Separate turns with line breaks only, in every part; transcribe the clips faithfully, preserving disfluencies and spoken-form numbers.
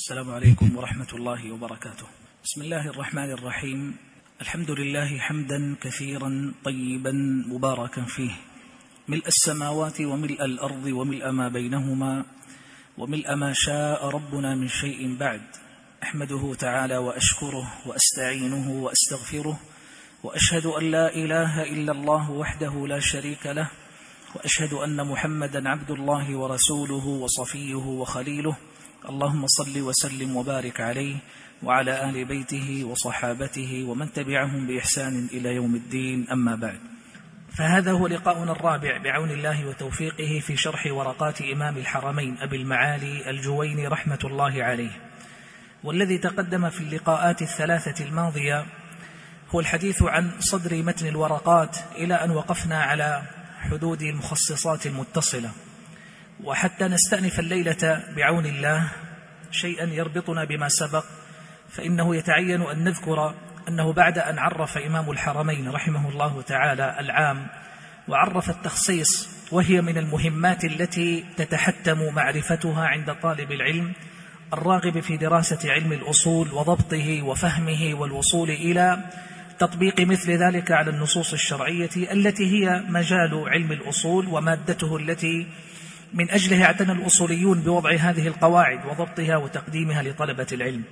السلام عليكم ورحمة الله وبركاته. بسم الله الرحمن الرحيم. الحمد لله حمدا كثيرا طيبا مباركا فيه، ملء السماوات وملء الأرض وملء ما بينهما وملء ما شاء ربنا من شيء بعد. أحمده تعالى وأشكره وأستعينه وأستغفره، وأشهد أن لا إله إلا الله وحده لا شريك له، وأشهد أن محمدا عبد الله ورسوله وصفيه وخليله. اللهم صل وسلم وبارك عليه وعلى آل بيته وصحابته ومن تبعهم بإحسان إلى يوم الدين، أما بعد. فهذا هو لقاؤنا الرابع بعون الله وتوفيقه في شرح ورقات إمام الحرمين أبي المعالي الجويني رحمة الله عليه، والذي تقدم في اللقاءات الثلاثة الماضية هو الحديث عن صدر متن الورقات إلى أن وقفنا على حدود المخصصات المتصلة. وحتى نستأنف الليلة بعون الله شيئا يربطنا بما سبق، فإنه يتعين أن نذكر أنه بعد أن عرف إمام الحرمين رحمه الله تعالى العام وعرف التخصيص، وهي من المهمات التي تتحتم معرفتها عند طالب العلم الراغب في دراسة علم الأصول وضبطه وفهمه والوصول إلى تطبيق مثل ذلك على النصوص الشرعية التي هي مجال علم الأصول ومادته التي من أجلها اعتنى الأصوليون بوضع هذه القواعد وضبطها وتقديمها لطلبة العلم.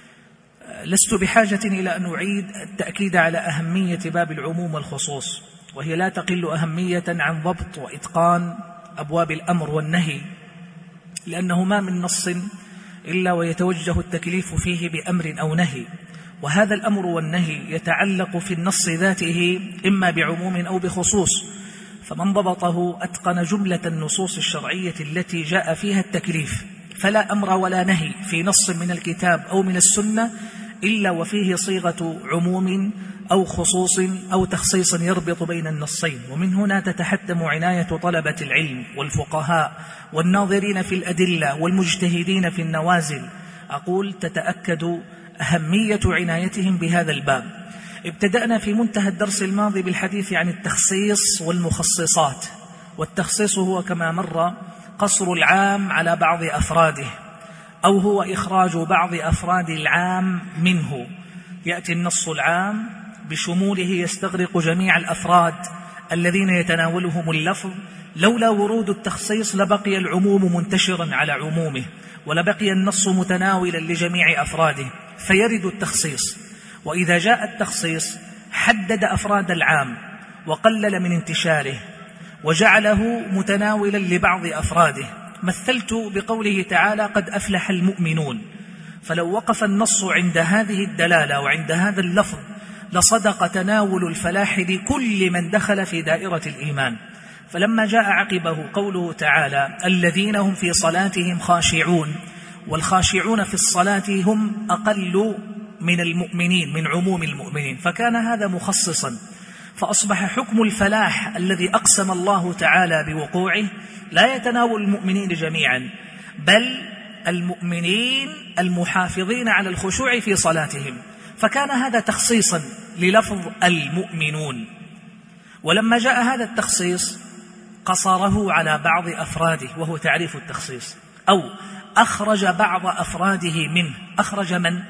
لست بحاجة إلى أن أعيد التأكيد على أهمية باب العموم والخصوص، وهي لا تقل أهمية عن ضبط وإتقان أبواب الأمر والنهي، لأنه ما من نص إلا ويتوجه التكليف فيه بأمر أو نهي، وهذا الأمر والنهي يتعلق في النص ذاته إما بعموم أو بخصوص، فمن ضبطه أتقن جملة النصوص الشرعية التي جاء فيها التكليف. فلا أمر ولا نهي في نص من الكتاب أو من السنة إلا وفيه صيغة عموم أو خصوص أو تخصيص يربط بين النصين. ومن هنا تتحتم عناية طلبة العلم والفقهاء والناظرين في الأدلة والمجتهدين في النوازل، أقول تتأكد أهمية عنايتهم بهذا الباب. ابتدأنا في منتهى الدرس الماضي بالحديث عن التخصيص والمخصصات، والتخصيص هو كما مر قصر العام على بعض أفراده، أو هو إخراج بعض أفراد العام منه. يأتي النص العام بشموله يستغرق جميع الأفراد الذين يتناولهم اللفظ، لولا ورود التخصيص لبقي العموم منتشرا على عمومه، ولبقي النص متناولا لجميع أفراده، فيرد التخصيص. وإذا جاء التخصيص حدد أفراد العام وقلل من انتشاره وجعله متناولا لبعض أفراده. مثلت بقوله تعالى قد أفلح المؤمنون، فلو وقف النص عند هذه الدلالة وعند هذا اللفظ لصدق تناول الفلاح لكل من دخل في دائرة الإيمان. فلما جاء عقبه قوله تعالى الذين هم في صلاتهم خاشعون، والخاشعون في الصلاة هم أقل من المؤمنين من عموم المؤمنين، فكان هذا مخصصا، فأصبح حكم الفلاح الذي أقسم الله تعالى بوقوعه لا يتناول المؤمنين جميعا، بل المؤمنين المحافظين على الخشوع في صلاتهم، فكان هذا تخصيصا للفظ المؤمنون. ولما جاء هذا التخصيص قصره على بعض أفراده، وهو تعريف التخصيص، أو أخرج بعض أفراده منه. أخرج من؟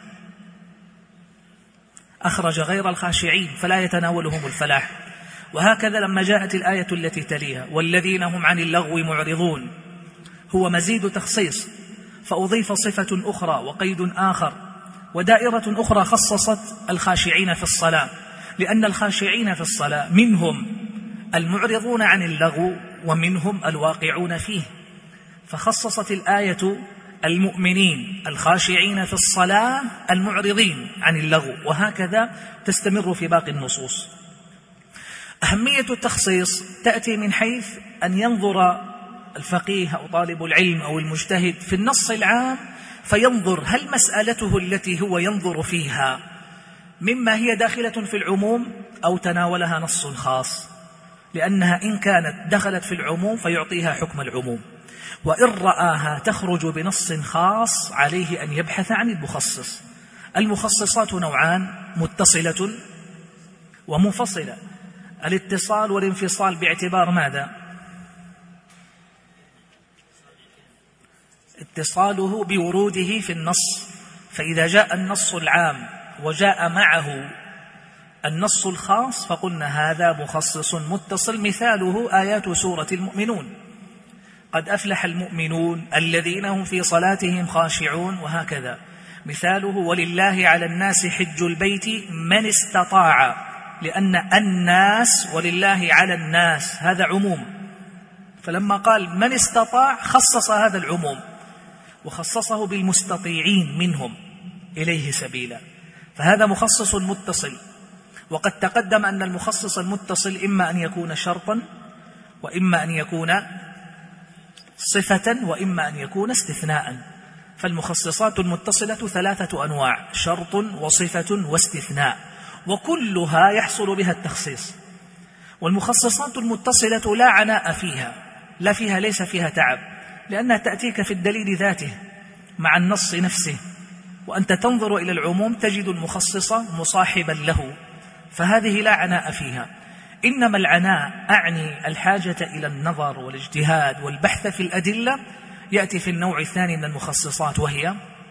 أخرج غير الخاشعين فلا يتناولهم الفلاح. وهكذا لما جاءت الآية التي تليها والذين هم عن اللغو معرضون، هو مزيد تخصيص، فأضيف صفة أخرى وقيد آخر ودائرة أخرى خصصت الخاشعين في الصلاة، لأن الخاشعين في الصلاة منهم المعرضون عن اللغو ومنهم الواقعون فيه، فخصصت الآية المؤمنين الخاشعين في الصلاة المعرضين عن اللغو، وهكذا تستمر في باقي النصوص. أهمية التخصيص تأتي من حيث أن ينظر الفقيه أو طالب العلم أو المجتهد في النص العام فينظر هل مسألته التي هو ينظر فيها مما هي داخلة في العموم أو تناولها نص خاص، لأنها إن كانت دخلت في العموم فيعطيها حكم العموم، وإن رآها تخرج بنص خاص عليه أن يبحث عن المخصص. المخصصات نوعان: متصلة ومنفصلة. الاتصال والانفصال باعتبار ماذا؟ اتصاله بوروده في النص، فإذا جاء النص العام وجاء معه النص الخاص فقلنا هذا مخصص متصل. مثاله آيات سورة المؤمنون: قد أفلح المؤمنون الذين هم في صلاتهم خاشعون، وهكذا. مثاله: ولله على الناس حج البيت من استطاع، لأن الناس ولله على الناس هذا عموم، فلما قال من استطاع خصص هذا العموم وخصصه بالمستطيعين منهم إليه سبيلا، فهذا مخصص متصل. وقد تقدم أن المخصص المتصل إما أن يكون شرطا، وإما أن يكون صفة، وإما أن يكون استثناء. فالمخصصات المتصلة ثلاثة أنواع: شرط وصفة واستثناء، وكلها يحصل بها التخصيص. والمخصصات المتصلة لا عناء فيها، لا فيها ليس فيها تعب، لأنها تأتيك في الدليل ذاته مع النص نفسه، وأنت تنظر إلى العموم تجد المخصص مصاحبا له، فهذه لا عناء فيها. إنما العناء أعني الحاجة إلى النظر والاجتهاد والبحث في الأدلة، يأتي في النوع الثاني من المخصصات، وهي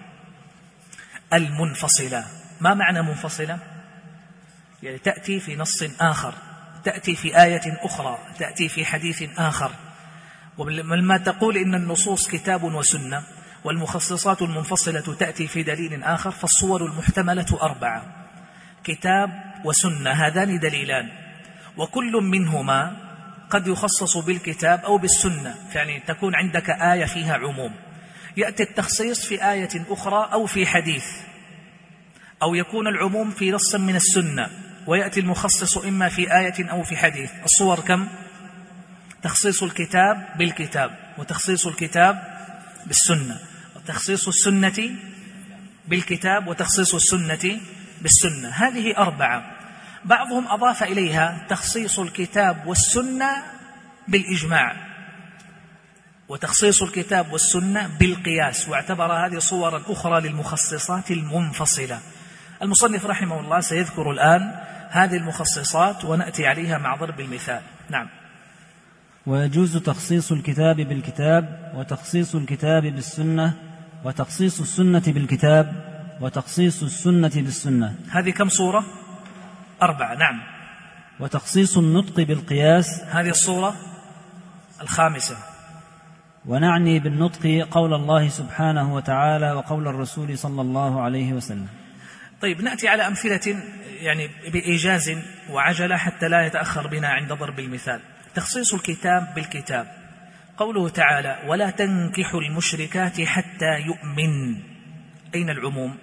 المنفصلة. ما معنى منفصلة؟ يعني تأتي في نص آخر، تأتي في آية أخرى، تأتي في حديث آخر. ولما تقول إن النصوص كتاب وسنة، والمخصصات المنفصلة تأتي في دليل آخر، فالصور المحتملة أربعة: كتاب وسنة، هذان دليلان، وكل منهما قد يخصص بالكتاب أو بالسنة، يعني تكون عندك آية فيها عموم، يأتي التخصيص في آية أخرى أو في حديث، أو يكون العموم في نص من السنة ويأتي المخصص إما في آية أو في حديث. الصور كم؟ تخصيص الكتاب بالكتاب، وتخصيص الكتاب بالسنة، وتخصيص السنة بالكتاب، وتخصيص السنة بالسنة. هذه أربعة. بعضهم أضاف إليها تخصيص الكتاب والسنة بالإجماع، وتخصيص الكتاب والسنة بالقياس، واعتبر هذه صورا أخرى للمخصصات المنفصلة. المصنف رحمه الله سيذكر الآن هذه المخصصات ونأتي عليها مع ضرب المثال. نعم.
ويجوز تخصيص الكتاب بالكتاب، وتخصيص الكتاب بالسنة، وتخصيص السنة بالكتاب، وتخصيص السنة بالسنة.
هذه كم صورة؟ أربعة. نعم.
وتخصيص النطق بالقياس،
هذه الصورة الخامسة.
ونعني بالنطق قول الله سبحانه وتعالى وقول الرسول صلى الله عليه وسلم.
طيب، نأتي على أمثلة يعني بإيجاز وعجلة حتى لا يتأخر بنا عند ضرب المثال. تخصيص الكتاب بالكتاب: قوله تعالى: ولا تنكحوا المشركات حتى يؤمن. أين العموم؟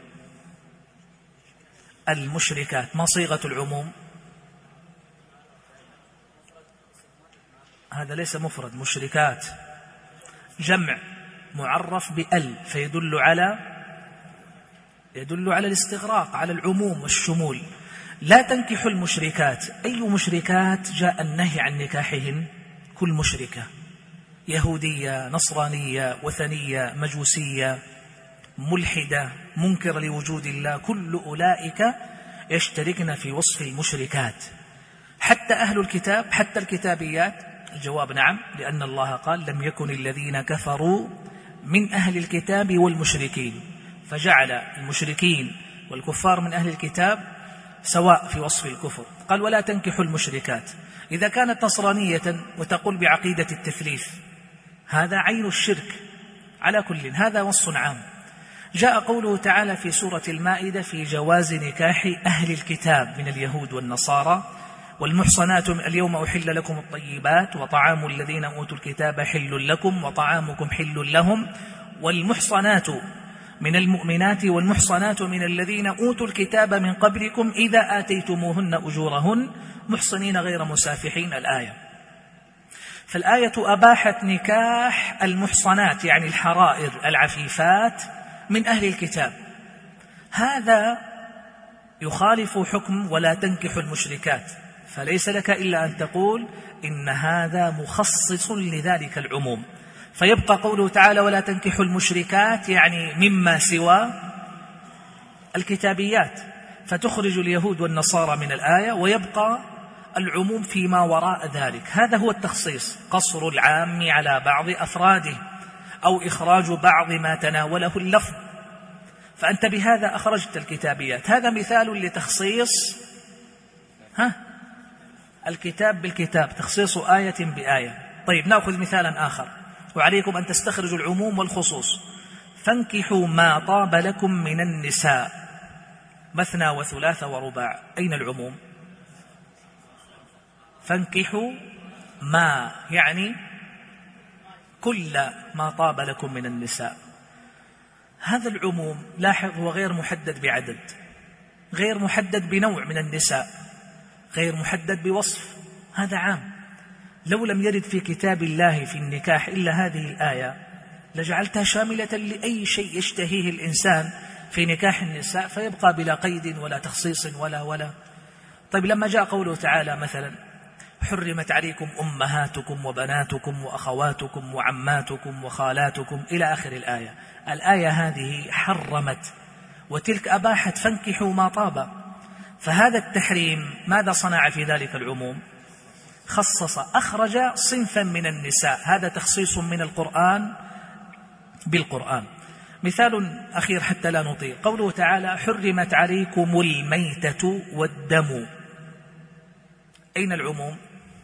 المشركات. ما صيغة العموم؟ هذا ليس مفرد، مشركات جمع معرف بأل، فيدل على يدل على الاستغراق، على العموم والشمول. لا تنكحوا المشركات. أي مشركات؟ جاء النهي عن نكاحهن، كل مشركة، يهودية، نصرانية، وثنية، مجوسية، ملحدة، منكر لوجود الله، كل أولئك يشتركن في وصف المشركات. حتى أهل الكتاب، حتى الكتابيات؟ الجواب نعم، لأن الله قال: لم يكن الذين كفروا من أهل الكتاب والمشركين، فجعل المشركين والكفار من أهل الكتاب سواء في وصف الكفر. قال: ولا تنكحوا المشركات. إذا كانت نصرانية وتقول بعقيدة التثليث، هذا عين الشرك. على كل هذا وصف عام. جاء قوله تعالى في سورة المائدة في جواز نكاح أهل الكتاب من اليهود والنصارى: والمحصنات اليوم أحل لكم الطيبات وطعام الذين أوتوا الكتاب حل لكم وطعامكم حل لهم والمحصنات من المؤمنات والمحصنات من الذين أوتوا الكتاب من قبلكم إذا آتيتموهن أجورهن محصنين غير مسافحين. الآية. فالآية أباحت نكاح المحصنات، يعني الحرائر العفيفات من أهل الكتاب. هذا يخالف حكم ولا تنكحوا المشركات، فليس لك إلا أن تقول إن هذا مخصص لذلك العموم. فيبقى قوله تعالى: ولا تنكحوا المشركات، يعني مما سوى الكتابيات، فتخرج اليهود والنصارى من الآية، ويبقى العموم فيما وراء ذلك. هذا هو التخصيص، قصر العام على بعض أفراده. أو إخراج بعض ما تناوله اللفظ، فأنت بهذا أخرجت الكتابيات. هذا مثال لتخصيص ها الكتاب بالكتاب، تخصيص آية بآية. طيب نأخذ مثالا آخر، وعليكم أن تستخرجوا العموم والخصوص. فانكحوا ما طاب لكم من النساء مثنى وثلاث ورباع، أين العموم؟ فانكحوا ما يعني كل ما طاب لكم من النساء. هذا العموم لاحظ هو غير محدد بعدد، غير محدد بنوع من النساء، غير محدد بوصف، هذا عام. لو لم يرد في كتاب الله في النكاح إلا هذه الآية لجعلتها شاملة لأي شيء يشتهيه الإنسان في نكاح النساء، فيبقى بلا قيد ولا تخصيص ولا ولا. طيب لما جاء قوله تعالى مثلا حرمت عليكم أمهاتكم وبناتكم وأخواتكم وعماتكم وخالاتكم إلى آخر الآية، الآية هذه حرمت وتلك أباحت، فانكحوا ما طاب. فهذا التحريم ماذا صنع في ذلك العموم؟ خصص، أخرج صنفا من النساء. هذا تخصيص من القرآن بالقرآن. مثال أخير حتى لا نطيل، قوله تعالى حرمت عليكم الميتة والدم، أين العموم؟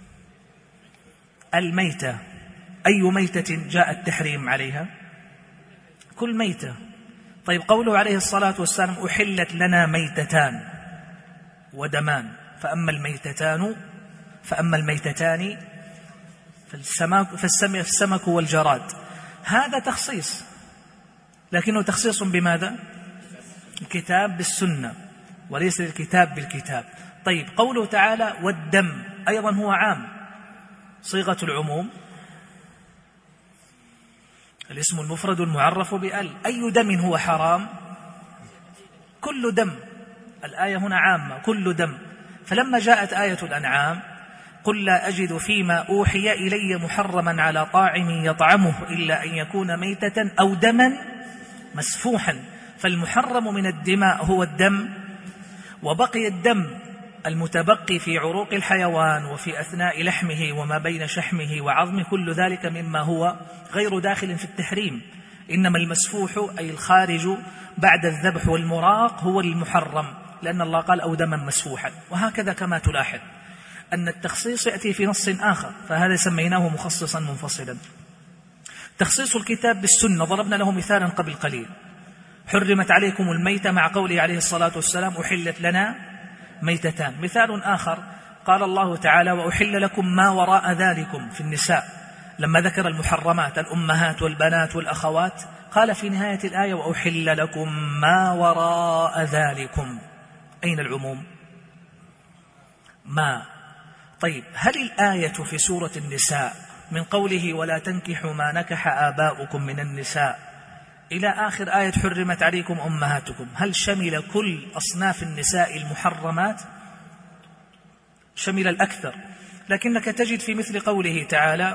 الميتة، أي ميتة جاء التحريم عليها؟ كل ميتة. طيب قوله عليه الصلاة والسلام أحلت لنا ميتتان ودمان، فأما الميتتان فأما الميتتان فالسمك, فالسمك والجراد، هذا تخصيص، لكنه تخصيص بماذا؟ الكتاب بالسنة وليس الكتاب بالكتاب. طيب قوله تعالى والدم أيضا هو عام، صيغة العموم الاسم المفرد المعرف بأل، أي دم هو حرام؟ كل دم. الآية هنا عامة، كل دم. فلما جاءت آية الأنعام قل لا أجد فيما أوحي إلي محرما على طاعم يطعمه إلا أن يكون ميتة أو دما مسفوحا، فالمحرم من الدماء هو الدم، وبقي الدم المتبقي في عروق الحيوان وفي أثناء لحمه وما بين شحمه وعظمه، كل ذلك مما هو غير داخل في التحريم، إنما المسفوح أي الخارج بعد الذبح والمراق هو المحرم، لأن الله قال أو دما مسفوحا. وهكذا كما تلاحظ أن التخصيص يأتي في نص آخر، فهذا سميناه مخصصا منفصلا. تخصيص الكتاب بالسنة ضربنا له مثالا قبل قليل، حرمت عليكم الميتة مع قوله عليه الصلاة والسلام أحلت لنا ميتتان. مثال آخر قال الله تعالى وأحل لكم ما وراء ذلكم في النساء، لما ذكر المحرمات الأمهات والبنات والأخوات قال في نهاية الآية وأحل لكم ما وراء ذلكم، أين العموم؟ ما. طيب هل الآية في سورة النساء من قوله ولا تنكحوا ما نكح آباؤكم من النساء إلى آخر آية حرمت عليكم أمهاتكم، هل شمل كل أصناف النساء المحرمات؟ شمل الأكثر، لكنك تجد في مثل قوله تعالى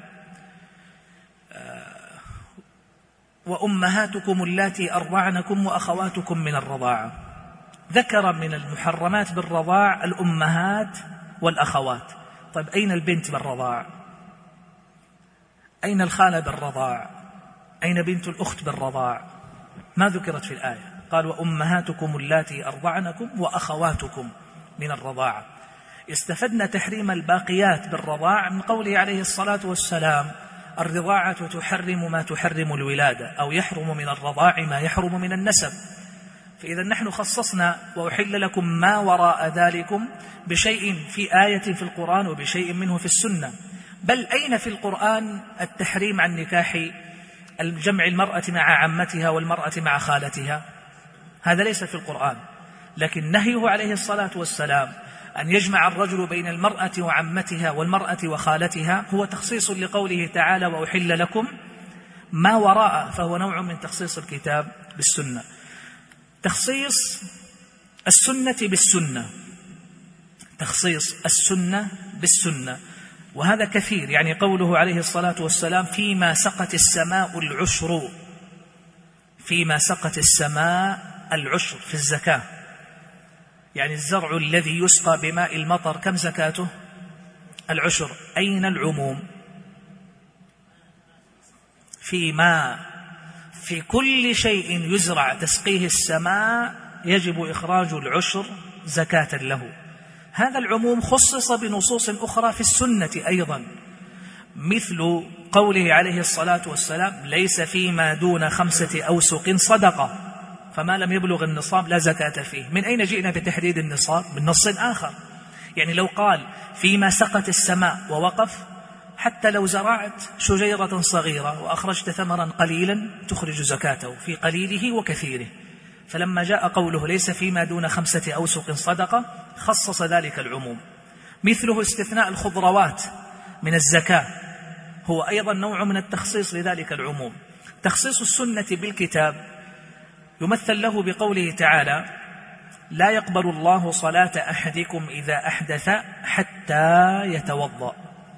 وأمهاتكم اللاتي أرضعنكم وأخواتكم من الرضاعة، ذكر من المحرمات بالرضاع الأمهات والأخوات. طيب أين البنت بالرضاع؟ أين الخالة بالرضاع؟ أين بنت الأخت بالرضاع؟ ما ذكرت في الآية، قال وأمهاتكم اللاتي أرضعنكم وأخواتكم من الرضاعة. استفدنا تحريم الباقيات بالرضاع من قوله عليه الصلاة والسلام الرضاعة تحرم ما تحرم الولادة، أو يحرم من الرضاع ما يحرم من النسب. فإذا نحن خصصنا وأحل لكم ما وراء ذلكم بشيء في آية في القرآن وبشيء منه في السنة. بل أين في القرآن التحريم عن نكاح الجمع المرأة مع عمتها والمرأة مع خالتها؟ هذا ليس في القرآن، لكن نهيه عليه الصلاة والسلام أن يجمع الرجل بين المرأة وعمتها والمرأة وخالتها هو تخصيص لقوله تعالى وأحل لكم ما وراء، فهو نوع من تخصيص الكتاب بالسنة. تخصيص السنة بالسنة، تخصيص السنة بالسنة، وهذا كثير، يعني قوله عليه الصلاة والسلام فيما سقت السماء العشر، فيما سقت السماء العشر في الزكاة، يعني الزرع الذي يسقى بماء المطر كم زكاته؟ العشر. أين العموم؟ فيما في كل شيء يزرع تسقيه السماء يجب إخراج العشر زكاة له. هذا العموم خصص بنصوص أخرى في السنة أيضا، مثل قوله عليه الصلاة والسلام: ليس فيما دون خمسة أوسق صدقة، فما لم يبلغ النصاب لا زكاة فيه. من أين جئنا بتحديد النصاب؟ من نص آخر. يعني لو قال فيما سقت السماء ووقف، حتى لو زرعت شجيرة صغيرة وأخرجت ثمرا قليلا تخرج زكاته في قليله وكثيره. فلما جاء قوله ليس فيما دون خمسة أوسق صدقة خصص ذلك العموم. مثله استثناء الخضروات من الزكاة، هو أيضا نوع من التخصيص لذلك العموم. تخصيص السنة بالكتاب يمثل له بقوله تعالى: لا يقبل الله صلاة أحدكم إذا أحدث حتى يتوضأ.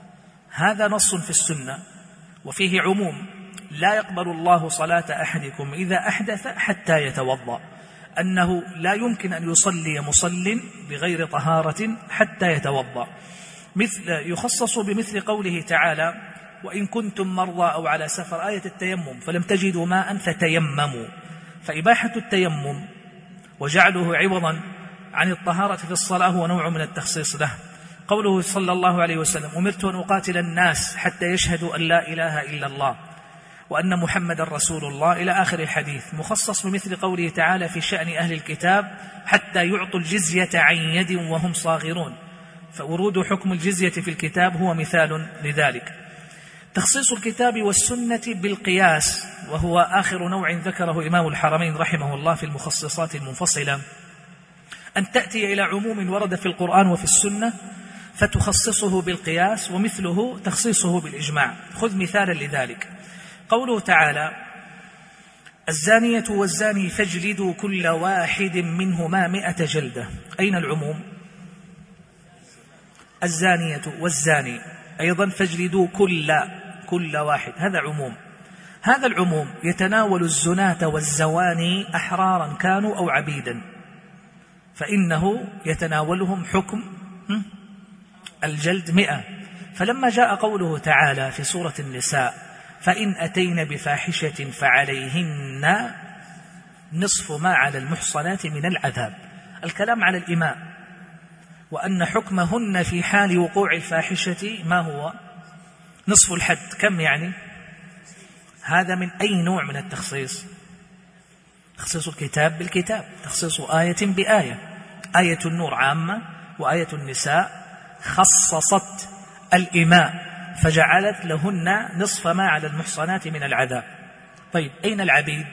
هذا نص في السنة وفيه عموم: لا يقبل الله صلاة أحدكم إذا أحدث حتى يتوضأ، أنه لا يمكن أن يصلي مصل بغير طهارة حتى يتوضأ. مثل يخصص بمثل قوله تعالى: وإن كنتم مرضى أو على سفر، آية التيمم، فلم تجدوا ماء فتيمموا. فإباحة التيمم وجعله عوضا عن الطهارة في الصلاة هو نوع من التخصيص له. قوله صلى الله عليه وسلم: أمرت أن أقاتل الناس حتى يشهدوا أن لا إله إلا الله وأن محمد رسول الله، إلى آخر الحديث، مخصص بمثل قوله تعالى في شأن أهل الكتاب: حتى يعطوا الجزية عن يد وهم صاغرون. فورود حكم الجزية في الكتاب هو مثال لذلك. تخصيص الكتاب والسنة بالقياس، وهو آخر نوع ذكره إمام الحرمين رحمه الله في المخصصات المنفصلة، أن تأتي إلى عموم ورد في القرآن وفي السنة فتخصصه بالقياس، ومثله تخصيصه بالإجماع. خذ مثالا لذلك: قوله تعالى: الزانية والزاني فاجلدوا كل واحد منهما مئة جلدة. أين العموم؟ الزانية والزاني، أيضا فاجلدوا كل كل واحد، هذا عموم. هذا العموم يتناول الزناة والزواني أحرارا كانوا أو عبيدا، فإنه يتناولهم حكم الجلد مئة. فلما جاء قوله تعالى في سورة النساء: فإن أتين بفاحشة فعليهن نصف ما على المحصنات من العذاب، الكلام على الإماء، وأن حكمهن في حال وقوع الفاحشة ما هو؟ نصف الحد. كم يعني؟ هذا من أي نوع من التخصيص؟ تخصيص الكتاب بالكتاب، تخصيص آية بآية. آية النور عامة، وآية النساء خصصت الإماء فجعلت لهن نصف ما على المحصنات من العذاب. طيب، أين العبيد؟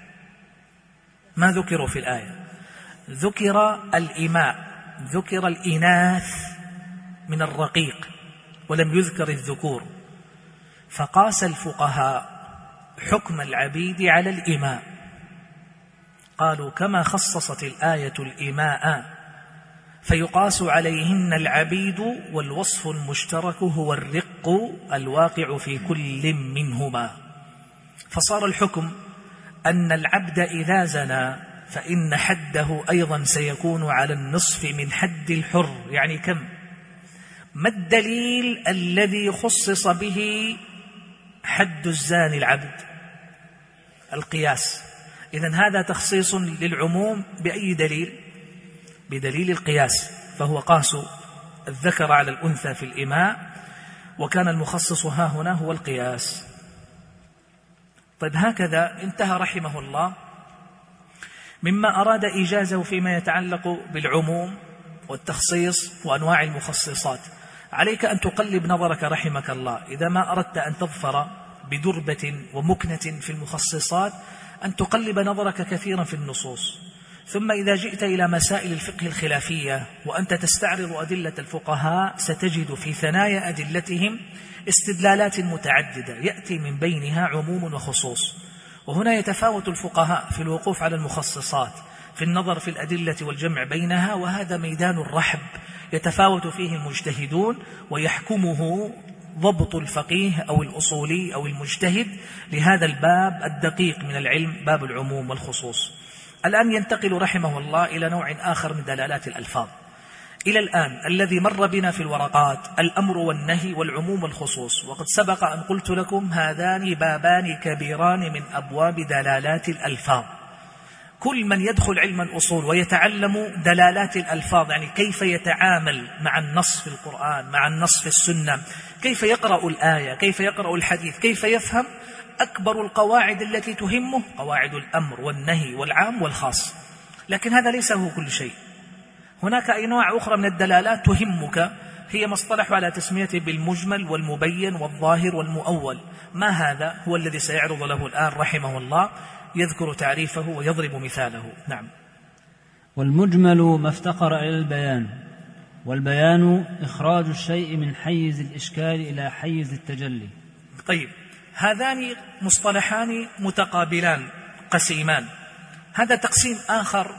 ما ذكروا في الآية؟ ذكر الإماء، ذكر الإناث من الرقيق، ولم يذكر الذكور. فقاس الفقهاء حكم العبيد على الإماء، قالوا: كما خصصت الآية الإماء فيقاس عليهن العبيد، والوصف المشترك هو الرق الواقع في كل منهما. فصار الحكم أن العبد إذا زنى فإن حده أيضا سيكون على النصف من حد الحر. يعني كم؟ ما الدليل الذي خصص به حد الزاني العبد؟ القياس. إذن هذا تخصيص للعموم بأي دليل؟ بدليل القياس، فهو قاس الذكر على الأنثى في الإماء، وكان المخصص ها هنا هو القياس. طيب، هكذا انتهى رحمه الله مما أراد إيجازه فيما يتعلق بالعموم والتخصيص وأنواع المخصصات. عليك أن تقلب نظرك رحمك الله، إذا ما أردت أن تظفر بدربة ومكنة في المخصصات، أن تقلب نظرك كثيرا في النصوص. ثم إذا جئت إلى مسائل الفقه الخلافية وأنت تستعرض أدلة الفقهاء، ستجد في ثنايا أدلتهم استدلالات متعددة يأتي من بينها عموم وخصوص. وهنا يتفاوت الفقهاء في الوقوف على المخصصات، في النظر في الأدلة والجمع بينها، وهذا ميدان الرحب يتفاوت فيه المجتهدون، ويحكمه ضبط الفقيه أو الأصولي أو المجتهد لهذا الباب الدقيق من العلم، باب العموم والخصوص. الآن ينتقل رحمه الله إلى نوع آخر من دلالات الألفاظ. إلى الآن الذي مر بنا في الورقات الأمر والنهي والعموم والخصوص، وقد سبق أن قلت لكم هذان بابان كبيران من أبواب دلالات الألفاظ. كل من يدخل علم الأصول ويتعلم دلالات الألفاظ، يعني كيف يتعامل مع النص في القرآن، مع النص في السنة، كيف يقرأ الآية، كيف يقرأ الحديث، كيف يفهم، أكبر القواعد التي تهمه قواعد الأمر والنهي والعام والخاص. لكن هذا ليس هو كل شيء، هناك أنواع أخرى من الدلالات تهمك، هي ما اصطلحوا على تسميته بالمجمل والمبين والظاهر والمؤول. ما هذا هو الذي سيعرض له الآن رحمه الله، يذكر تعريفه ويضرب مثاله. نعم.
والمجمل ما افتقر إلى البيان، والبيان إخراج الشيء من حيز الإشكال إلى حيز التجلي.
طيب، هذان مصطلحان متقابلان قسيمان. هذا تقسيم آخر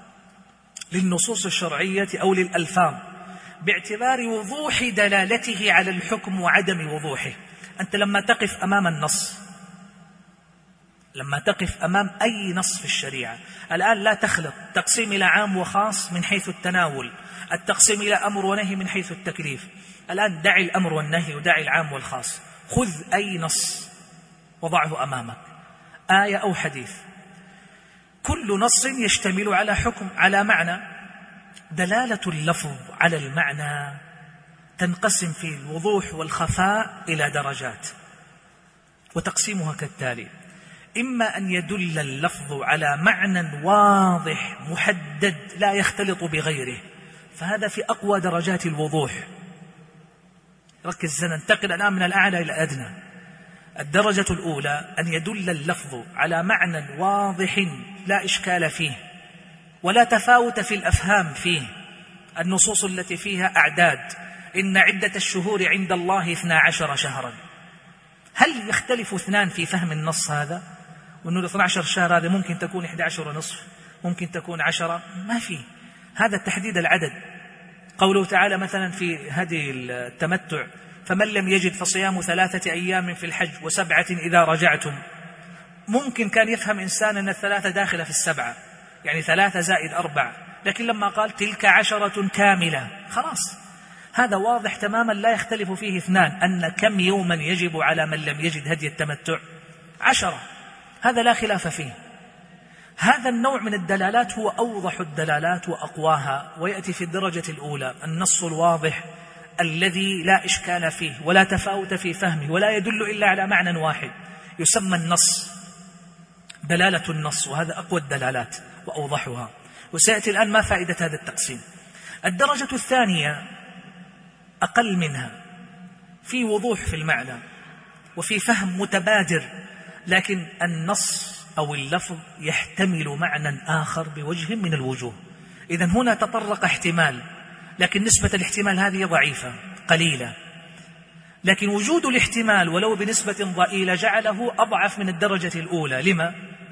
للنصوص الشرعية أو للألفاظ باعتبار وضوح دلالته على الحكم وعدم وضوحه. أنت لما تقف أمام النص، لما تقف أمام أي نص في الشريعة الآن، لا تخلط تقسيم إلى عام وخاص من حيث التناول، التقسيم إلى أمر ونهي من حيث التكليف. الآن دع الأمر والنهي ودع العام والخاص، خذ أي نص وضعه أمامك، آية أو حديث، كل نص يشتمل على حكم، على معنى. دلالة اللفظ على المعنى تنقسم في الوضوح والخفاء إلى درجات، وتقسيمها كالتالي: إما أن يدل اللفظ على معنى واضح محدد لا يختلط بغيره، فهذا في أقوى درجات الوضوح. ركز، سننتقل الآن من الأعلى إلى الأدنى. الدرجة الأولى أن يدل اللفظ على معنى واضح لا إشكال فيه ولا تفاوت في الأفهام فيه. النصوص التي فيها أعداد، إن عدة الشهور عند الله اثنا عشر شهرا، هل يختلف اثنان في فهم النص هذا؟ وأنه اثنا عشر شهر هذا ممكن تكون إحدى عشر ونصف، ممكن تكون عشرة، ما في هذا التحديد العدد. قوله تعالى مثلا في هدي التمتع: فمن لم يجد فصيام ثلاثة أيام في الحج وسبعة إذا رجعتم. ممكن كان يفهم إنسان أن الثلاثة داخلة في السبعة، يعني ثلاثة زائد أربعة، لكن لما قال تلك عشرة كاملة خلاص هذا واضح تماما لا يختلف فيه اثنان، أن كم يوما يجب على من لم يجد هدي التمتع؟ عشرة، هذا لا خلاف فيه. هذا النوع من الدلالات هو أوضح الدلالات وأقواها، ويأتي في الدرجة الأولى النص الواضح الذي لا إشكال فيه ولا تفاوت في فهمه ولا يدل إلا على معنى واحد، يسمى النص، دلالة النص، وهذا أقوى الدلالات وأوضحها. وسيأتي الآن ما فائدة هذا التقسيم. الدرجة الثانية أقل منها، في وضوح في المعنى وفي فهم متبادر، لكن النص أو اللفظ يحتمل معنى آخر بوجه من الوجوه. إذن هنا تطرق احتمال، لكن نسبة الاحتمال هذه ضعيفة قليلة، لكن وجود الاحتمال ولو بنسبة ضئيلة جعله أضعف من الدرجة الأولى. لما؟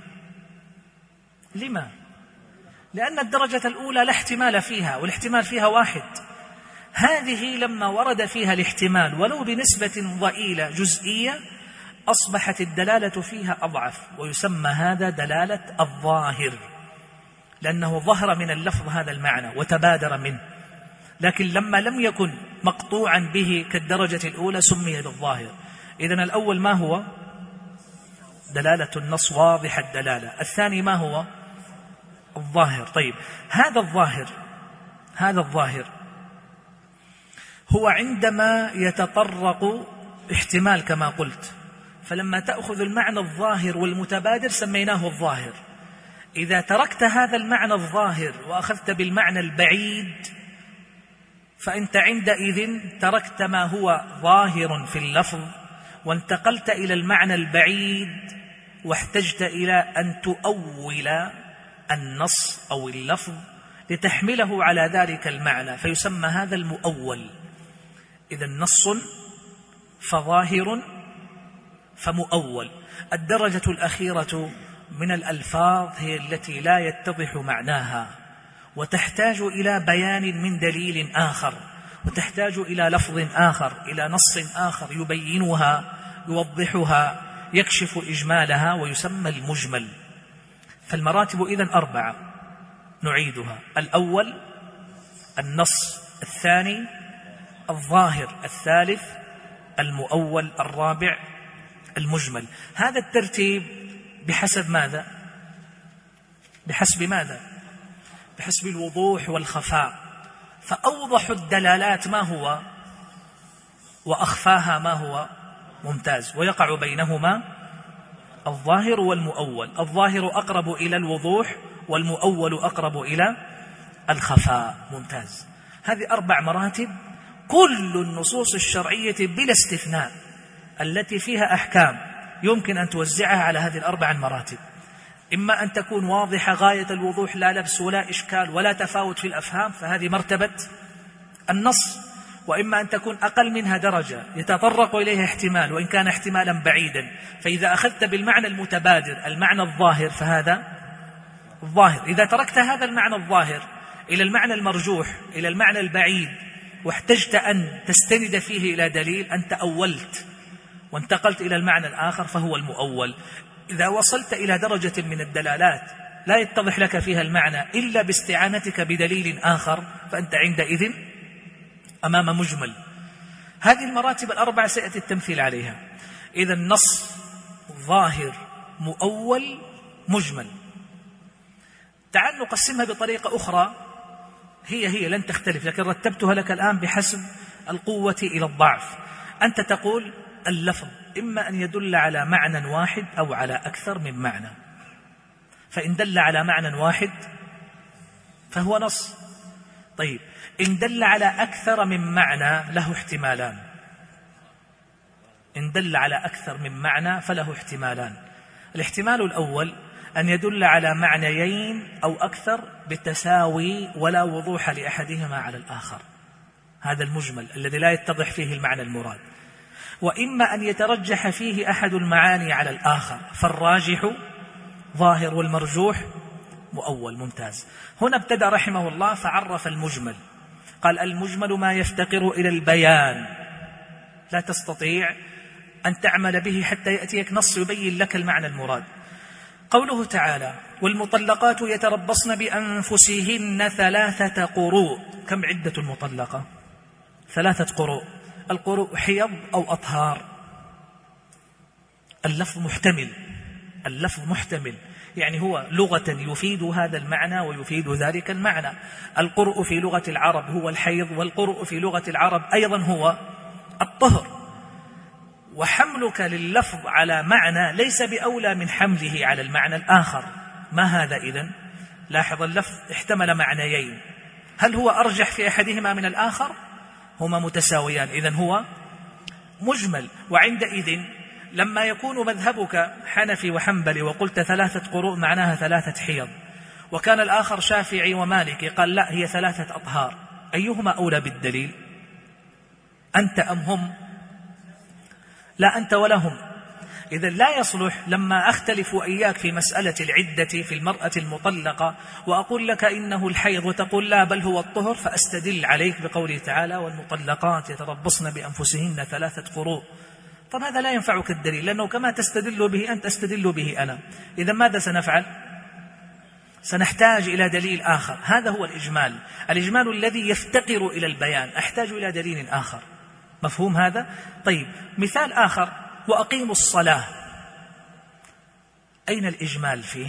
لما؟ لأن الدرجة الأولى لا احتمال فيها، والاحتمال فيها واحد. هذه لما ورد فيها الاحتمال ولو بنسبة ضئيلة جزئية أصبحت الدلالة فيها أضعف، ويسمى هذا دلالة الظاهر، لأنه ظهر من اللفظ هذا المعنى وتبادر منه. لكن لما لم يكن مقطوعا به كالدرجة الأولى سمي بالظاهر. إذن الأول ما هو؟ دلالة النص واضح الدلالة. الثاني ما هو؟ الظاهر. طيب، هذا الظاهر هذا الظاهر هو عندما يتطرق احتمال كما قلت، فلما تأخذ المعنى الظاهر والمتبادر سميناه الظاهر. إذا تركت هذا المعنى الظاهر وأخذت بالمعنى البعيد فأنت عندئذ تركت ما هو ظاهر في اللفظ وانتقلت إلى المعنى البعيد، واحتجت إلى أن تؤول النص أو اللفظ لتحمله على ذلك المعنى، فيسمى هذا المؤول. إذن نص فظاهر فمؤول. الدرجة الأخيرة من الألفاظ هي التي لا يتضح معناها وتحتاج إلى بيان من دليل آخر، وتحتاج إلى لفظ آخر، إلى نص آخر يبينها يوضحها يكشف إجمالها، ويسمى المجمل. فالمراتب إذن أربعة نعيدها: الأول النص الثاني الظاهر، الثالث المؤول، الرابع المجمل. هذا الترتيب بحسب ماذا؟ بحسب ماذا؟ بحسب الوضوح والخفاء. فأوضح الدلالات ما هو؟ وأخفاها ما هو؟ ممتاز. ويقع بينهما الظاهر والمؤول. الظاهر أقرب إلى الوضوح والمؤول أقرب إلى الخفاء. ممتاز. هذه أربع مراتب كل النصوص الشرعية بلا استثناء التي فيها أحكام يمكن أن توزعها على هذه الأربع المراتب. إما أن تكون واضحة غاية الوضوح لا لبس ولا إشكال ولا تفاوت في الأفهام، فهذه مرتبة النص. وإما أن تكون أقل منها درجة يتطرق إليها احتمال وإن كان احتمالا بعيدا، فإذا أخذت بالمعنى المتبادر المعنى الظاهر فهذا الظاهر. إذا تركت هذا المعنى الظاهر إلى المعنى المرجوح إلى المعنى البعيد واحتجت أن تستند فيه إلى دليل، أنت أولت وانتقلت إلى المعنى الآخر فهو المؤول. إذا وصلت إلى درجة من الدلالات لا يتضح لك فيها المعنى إلا باستعانتك بدليل آخر فأنت عندئذ أمام مجمل. هذه المراتب الأربعة سيأتي التمثيل عليها. إذا النص ظاهر مؤول مجمل. تعال نقسمها بطريقة أخرى هي هي لن تختلف، لكن رتبتها لك الآن بحسب القوة إلى الضعف. أنت تقول اللفظ إما أن يدل على معنى واحد أو على أكثر من معنى، فإن دل على معنى واحد فهو نص. طيب إن دل على أكثر من معنى له احتمالان. إن دل على أكثر من معنى فله احتمالان. الاحتمال الأول أن يدل على معنيين أو أكثر بالتساوي ولا وضوح لأحدهما على الآخر، هذا المجمل الذي لا يتضح فيه المعنى المراد. وإما أن يترجح فيه أحد المعاني على الآخر، فالراجح ظاهر والمرجوح مؤول. ممتاز. هنا ابتدأ رحمه الله فعرف المجمل، قال المجمل ما يفتقر إلى البيان، لا تستطيع أن تعمل به حتى يأتيك نص يبين لك المعنى المراد. قوله تعالى والمطلقات يتربصن بأنفسهن ثلاثة قروء. كم عدة المطلقة؟ ثلاثة قروء. القروء حيض أو أطهار. اللفظ محتمل، اللفظ محتمل يعني هو لغة يفيد هذا المعنى ويفيد ذلك المعنى. القرء في لغة العرب هو الحيض، والقرء في لغة العرب أيضا هو الطهر. وحملك لللفظ على معنى ليس بأولى من حمله على المعنى الآخر. ما هذا إذن؟ لاحظ اللفظ احتمل معنيين، هل هو أرجح في أحدهما من الآخر؟ هما متساويان، إذن هو مجمل. وعندئذ لما يكون مذهبك حنفي وحنبلي وقلت ثلاثة قروء معناها ثلاثة حيض، وكان الآخر شافعي ومالكي قال لا هي ثلاثة أطهار، أيهما أولى بالدليل؟ أنت أم هم؟ لا أنت ولا هم. إذن لا يصلح لما أختلف وإياك في مسألة العدة في المرأة المطلقة وأقول لك إنه الحيض وتقول لا بل هو الطهر، فأستدل عليك بقوله تعالى والمطلقات يتربصن بأنفسهن ثلاثة قروء. طب هذا لا ينفعك الدليل، لأنه كما تستدل به أنت أستدل به أنا. إذن ماذا سنفعل؟ سنحتاج إلى دليل آخر. هذا هو الإجمال، الإجمال الذي يفتقر إلى البيان، أحتاج إلى دليل آخر. مفهوم هذا؟ طيب مثال آخر، وأقيموا الصلاة، أين الإجمال فيه؟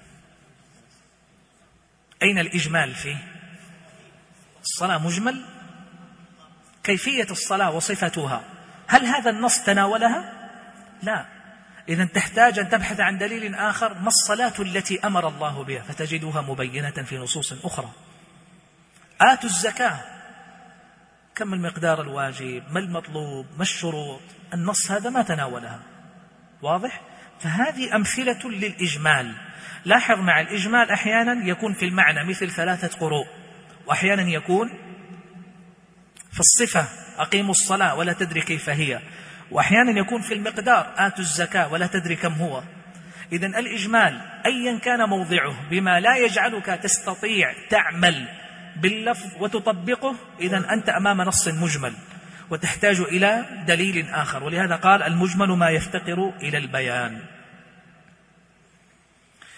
أين الإجمال فيه؟ الصلاة مجمل، كيفية الصلاة وصفتها، هل هذا النص تناولها؟ لا. إذن تحتاج أن تبحث عن دليل آخر، ما الصلاة التي أمر الله بها، فتجدها مبينة في نصوص أخرى. آتوا الزكاة، كم المقدار الواجب، ما المطلوب، ما الشروط، النص هذا ما تناولها. واضح؟ فهذه أمثلة للإجمال. لاحظ مع الإجمال أحيانا يكون في المعنى مثل ثلاثة قروء، وأحيانا يكون في الصفة أقيموا الصلاة ولا تدري كيف هي، وأحيانا يكون في المقدار آتوا الزكاة ولا تدري كم هو. إذن الإجمال أيا كان موضعه بما لا يجعلك تستطيع تعمل باللفظ وتطبقه، إذن أنت أمام نص مجمل وتحتاج إلى دليل آخر. ولهذا قال المجمل ما يفتقر إلى البيان.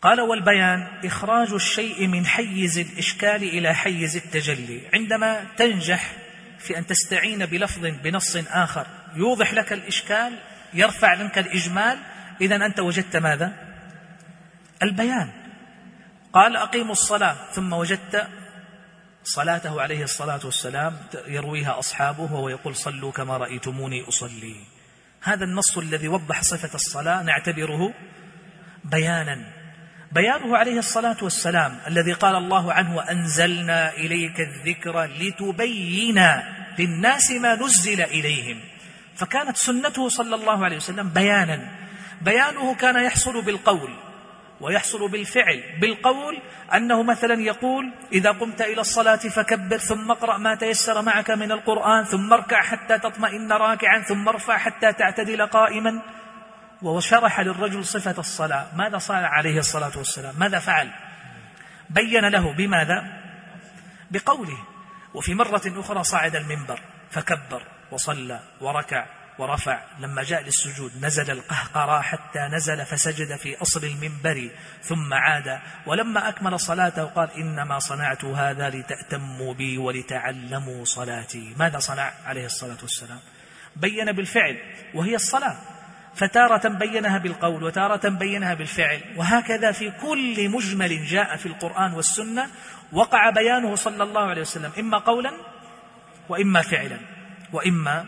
قال والبيان إخراج الشيء من حيز الإشكال إلى حيز التجلي. عندما تنجح في أن تستعين بلفظ بنص آخر يوضح لك الإشكال، يرفع عنك الإجمال، إذن أنت وجدت ماذا؟ البيان. قال أقيموا الصلاة، ثم وجدت صلاته عليه الصلاة والسلام يرويها أصحابه وهو يقول صلوا كما رأيتموني أصلي. هذا النص الذي وضح صفة الصلاة نعتبره بيانا. بيانه عليه الصلاة والسلام الذي قال الله عنه وأنزلنا إليك الذكر لتبين للناس ما نزل إليهم، فكانت سنته صلى الله عليه وسلم بيانا. بيانه كان يحصل بالقول ويحصل بالفعل. بالقول أنه مثلا يقول إذا قمت إلى الصلاة فكبر، ثم اقرأ ما تيسر معك من القرآن، ثم اركع حتى تطمئن راكعا، ثم ارفع حتى تعتدل قائما. وشرح للرجل صفة الصلاة. ماذا صنع عليه الصلاة والسلام؟ ماذا فعل؟ بين له بماذا؟ بقوله. وفي مرة أخرى صعد المنبر فكبر وصلى وركع ورفع، لما جاء للسجود نزل القهقرى حتى نزل فسجد في أصل المنبر ثم عاد، ولما أكمل صلاته قال إنما صنعت هذا لتأتموا بي ولتعلموا صلاتي. ماذا صنع عليه الصلاة والسلام؟ بين بالفعل وهي الصلاة، فتارة بينها بالقول وتارة بينها بالفعل. وهكذا في كل مجمل جاء في القرآن والسنة وقع بيانه صلى الله عليه وسلم إما قولا وإما فعلا وإما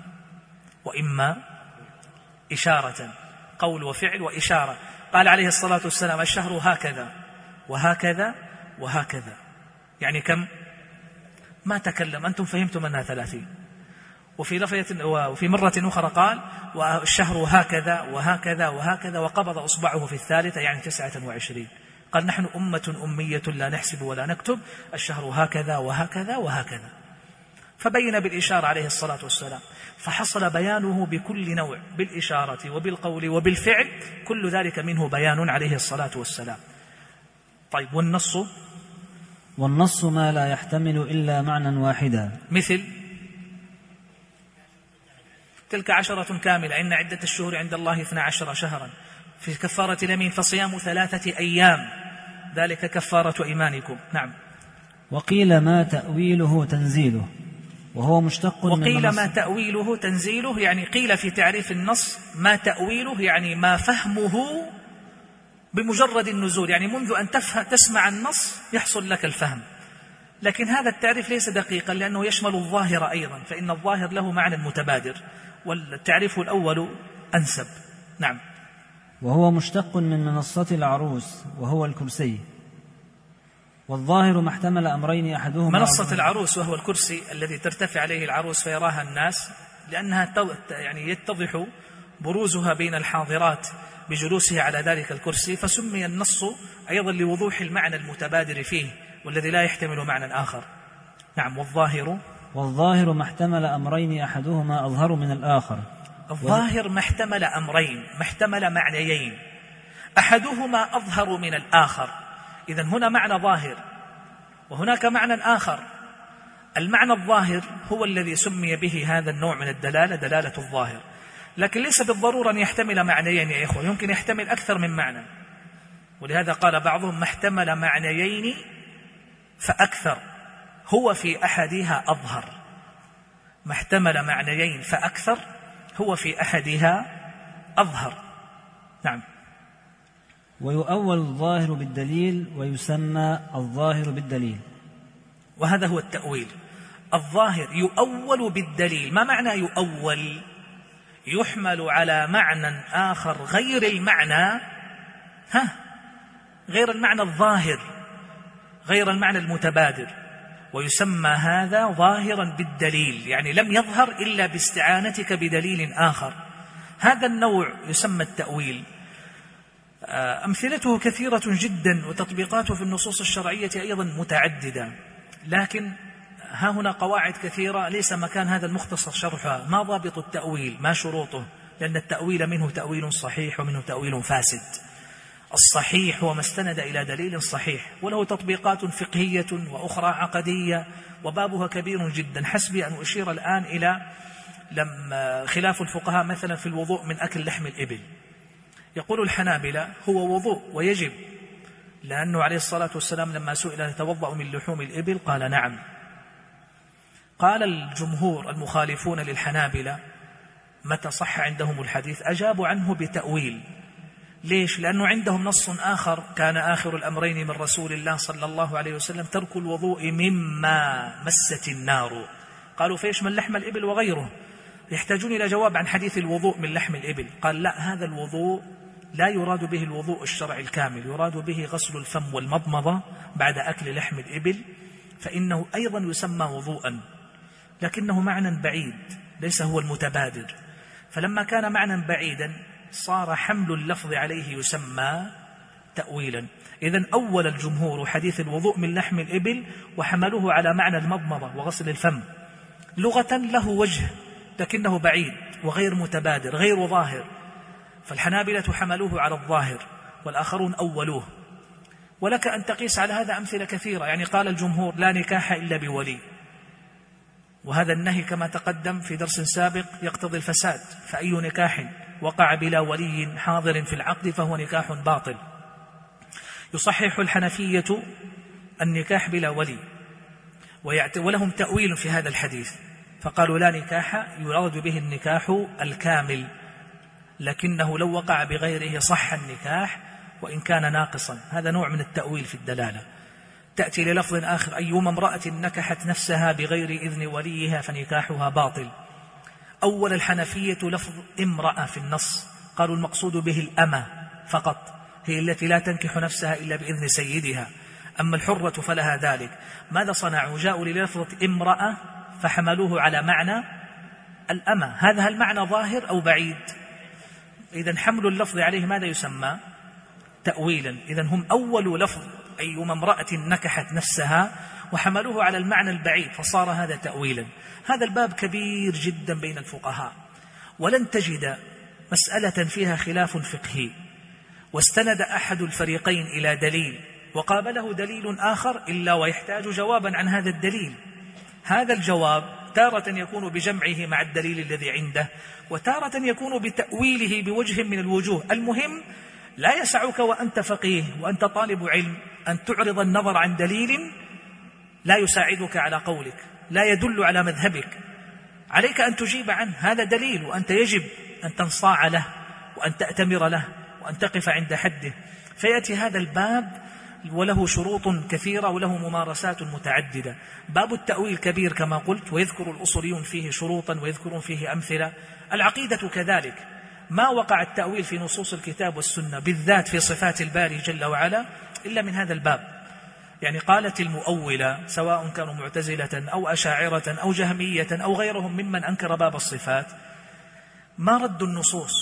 وإما إشارة. قول وفعل وإشارة. قال عليه الصلاة والسلام الشهر هكذا وهكذا وهكذا، يعني كم؟ ما تكلم، أنتم فهمتم أنها ثلاثين. وفي لفظة وفي مرة أخرى قال والشهر هكذا وهكذا وهكذا، وقبض أصبعه في الثالثة يعني تسعة وعشرين. قال نحن أمة أمية لا نحسب ولا نكتب، الشهر هكذا وهكذا وهكذا. فبين بالإشارة عليه الصلاة والسلام، فحصل بيانه بكل نوع، بالإشارة وبالقول وبالفعل، كل ذلك منه بيان عليه الصلاة والسلام. طيب والنص؟
والنص ما لا يحتمل إلا معنى واحدا،
مثل تلك عشرة كاملة، إن عدة الشهور عند الله اثنا عشر شهرا، في كفارة اليمين فصيام ثلاثة أيام ذلك كفارة إيمانكم. نعم.
وقيل ما تأويله تنزيله وهو مشتق من
وقيل ما تأويله تنزيله، يعني قيل في تعريف النص ما تأويله يعني ما فهمه بمجرد النزول، يعني منذ أن تفهم تسمع النص يحصل لك الفهم. لكن هذا التعريف ليس دقيقا لأنه يشمل الظاهر أيضا، فإن الظاهر له معنى متبادر، والتعريف الأول أنسب. نعم.
وهو مشتق من منصة العروس وهو الكرسي. والظاهر ما احتمل أمرين أحدهما
منصة العروس وهو الكرسي الذي ترتفع عليه العروس فيراها الناس، لأنها يعني يتضح بروزها بين الحاضرات بجلوسها على ذلك الكرسي، فسمي النص أيضا لوضوح المعنى المتبادر فيه والذي لا يحتمل معنى آخر. نعم. والظاهر
والظاهر ما احتمل أمرين أحدهما أظهر من الآخر.
الظاهر ما احتمل أمرين، ما احتمل معنيين، أحدهما أظهر من الآخر. إذن هنا معنى ظاهر وهناك معنى آخر. المعنى الظاهر هو الذي سمي به هذا النوع من الدلالة دلالة الظاهر، لكن ليس بالضرورة أن يحتمل معنيين يا إخوة، يمكن يحتمل أكثر من معنى، ولهذا قال بعضهم ما احتمل معنيين فأكثر هو في أحدها أظهر. ما احتمل معنيين فأكثر هو في أحدها أظهر. نعم.
ويؤول الظاهر بالدليل ويسمى الظاهر بالدليل،
وهذا هو التأويل. الظاهر يؤول بالدليل. ما معنى يؤول؟ يحمل على معنى آخر غير المعنى ها غير المعنى الظاهر، غير المعنى المتبادر، ويسمى هذا ظاهرا بالدليل، يعني لم يظهر إلا باستعانتك بدليل آخر. هذا النوع يسمى التأويل. أمثلته كثيرة جدا وتطبيقاته في النصوص الشرعية أيضا متعددة، لكن ها هنا قواعد كثيرة ليس مكان هذا المختصر شرحها. ما ضابط التأويل؟ ما شروطه؟ لأن التأويل منه تأويل صحيح ومنه تأويل فاسد. الصحيح هو ما استند إلى دليل صحيح وله تطبيقات فقهية وأخرى عقدية وبابها كبير جدا. حسبي أن أشير الآن إلى لما خلاف الفقهاء مثلا في الوضوء من أكل لحم الإبل. يقول الحنابلة هو وضوء ويجب لأنه عليه الصلاة والسلام لما سئل يتوضأ من لحوم الإبل قال نعم. قال الجمهور المخالفون للحنابلة متى صح عندهم الحديث أجابوا عنه بتأويل. ليش؟ لأنه عندهم نص آخر كان آخر الأمرين من رسول الله صلى الله عليه وسلم ترك الوضوء مما مست النار. قالوا فيشمل لحم الإبل وغيره، يحتاجون إلى جواب عن حديث الوضوء من لحم الإبل. قال لا، هذا الوضوء لا يراد به الوضوء الشرعي الكامل، يراد به غسل الفم والمضمضة بعد أكل لحم الإبل، فإنه أيضا يسمى وضوءا، لكنه معنى بعيد ليس هو المتبادر. فلما كان معنى بعيدا صار حمل اللفظ عليه يسمى تأويلا. إذن أول الجمهور حديث الوضوء من لحم الإبل وحملوه على معنى المضمضة وغسل الفم. لغة له وجه لكنه بعيد وغير متبادر غير ظاهر، فالحنابلة حملوه على الظاهر والآخرون أولوه. ولك أن تقيس على هذا أمثلة كثيرة. يعني قال الجمهور لا نكاح إلا بولي، وهذا النهي كما تقدم في درس سابق يقتضي الفساد، فأي نكاح وقع بلا ولي حاضر في العقد فهو نكاح باطل. يصحح الحنفية النكاح بلا ولي، ولهم تأويل في هذا الحديث، فقالوا لا نكاح يراد به النكاح الكامل، لكنه لو وقع بغيره صح النكاح وإن كان ناقصا. هذا نوع من التأويل في الدلالة. تأتي للفظ آخر أيما امرأة نكحت نفسها بغير إذن وليها فنكاحها باطل. أول الحنفية لفظ امرأة في النص، قالوا المقصود به الأمة فقط، هي التي لا تنكح نفسها إلا بإذن سيدها، أما الحرة فلها ذلك. ماذا صنعوا؟ جاءوا للفظة امرأة فحملوه على معنى الأمة. هذا المعنى ظاهر أو بعيد؟ إذن حمل اللفظ عليه ماذا يسمى؟ تأويلا. إذن هم أول لفظ أيما امرأة نكحت نفسها وحملوه على المعنى البعيد فصار هذا تأويلا. هذا الباب كبير جدا بين الفقهاء، ولن تجد مسألة فيها خلاف فقهي واستند أحد الفريقين إلى دليل وقابله دليل آخر إلا ويحتاج جوابا عن هذا الدليل. هذا الجواب تارة يكون بجمعه مع الدليل الذي عنده، وتارة يكون بتأويله بوجه من الوجوه. المهم لا يسعك وأنت فقيه وأنت طالب علم أن تعرض النظر عن دليل لا يساعدك على قولك، لا يدل على مذهبك، عليك أن تجيب عنه. هذا دليل وأنت يجب أن تنصاع له وأن تأتمر له وأن تقف عند حده. فيأتي هذا الباب وله شروط كثيرة وله ممارسات متعددة. باب التأويل كبير كما قلت، ويذكر الأصوليون فيه شروطا ويذكرون فيه أمثلة. العقيدة كذلك، ما وقع التأويل في نصوص الكتاب والسنة بالذات في صفات الباري جل وعلا إلا من هذا الباب. يعني قالت المؤولة سواء كانوا معتزلة أو أشاعرة أو جهمية أو غيرهم ممن أنكر باب الصفات، ما ردوا النصوص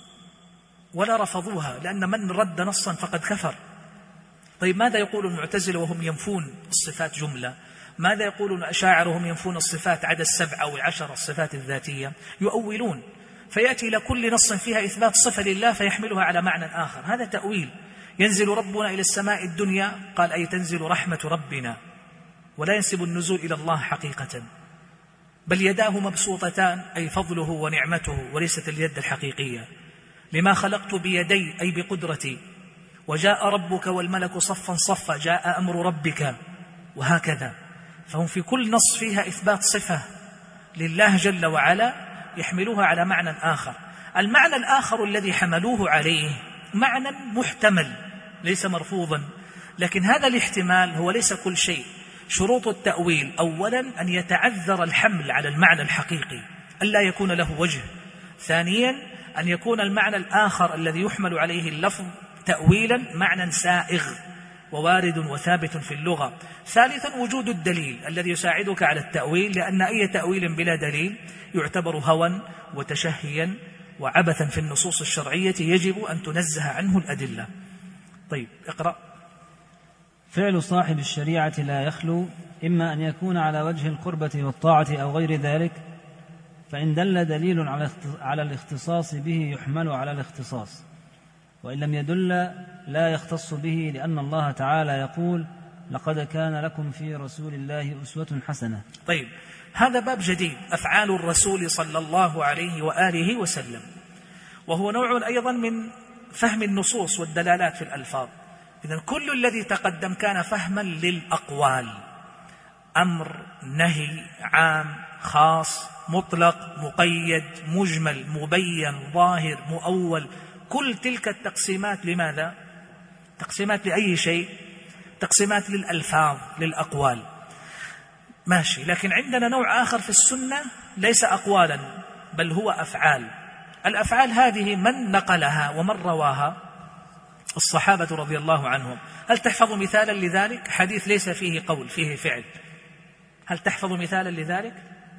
ولا رفضوها، لأن من رد نصا فقد كفر. طيب ماذا يقول المعتزلة وهم ينفون الصفات جملة؟ ماذا يقول الأشاعرة وهم ينفون الصفات عدد سبع أو عشر الصفات الذاتية؟ يؤولون، فيأتي لكل نص فيها إثبات صفة لله فيحملها على معنى آخر. هذا تأويل. ينزل ربنا إلى السماء الدنيا، قال أي تنزل رحمة ربنا، ولا ينسب النزول إلى الله حقيقة، بل يداه مبسوطتان أي فضله ونعمته وليست اليد الحقيقية. لما خلقت بيدي أي بقدرتي، وجاء ربك والملك صفا صفا جاء أمر ربك، وهكذا. فهم في كل نص فيها إثبات صفة لله جل وعلا يحملوها على معنى آخر. المعنى الآخر الذي حملوه عليه معنى محتمل ليس مرفوضا، لكن هذا الاحتمال هو ليس كل شيء. شروط التأويل أولا أن يتعذر الحمل على المعنى الحقيقي، ألا يكون له وجه. ثانيا أن يكون المعنى الآخر الذي يحمل عليه اللفظ تأويلا معنى سائغ ووارد وثابت في اللغة. ثالثا وجود الدليل الذي يساعدك على التأويل، لأن أي تأويل بلا دليل يعتبر هوى وتشهيا وعبثا في النصوص الشرعية، يجب أن تنزه عنه الأدلة. طيب اقرأ.
فعل صاحب الشريعة لا يخلو إما أن يكون على وجه القربة والطاعة أو غير ذلك، فإن دل دليل على الاختصاص به يحمل على الاختصاص، وإن لم يدل لا يختص به، لأن الله تعالى يقول لقد كان لكم في رسول الله أسوة حسنة.
طيب هذا باب جديد، أفعال الرسول صلى الله عليه وآله وسلم، وهو نوع أيضا من فهم النصوص والدلالات في الألفاظ. إذن كل الذي تقدم كان فهما للأقوال، أمر، نهي، عام، خاص، مطلق، مقيد، مجمل، مبين، ظاهر، مؤول، كل تلك التقسيمات لماذا؟ تقسيمات لأي شيء؟ تقسيمات للألفاظ، للأقوال. ماشي، لكن عندنا نوع آخر في السنة ليس أقوالا بل هو أفعال. الأفعال هذه من نقلها ومن رواها؟ الصحابة رضي الله عنهم. هل تحفظ مثالا لذلك؟ حديث ليس فيه قول فيه فعل، هل تحفظ مثالا لذلك؟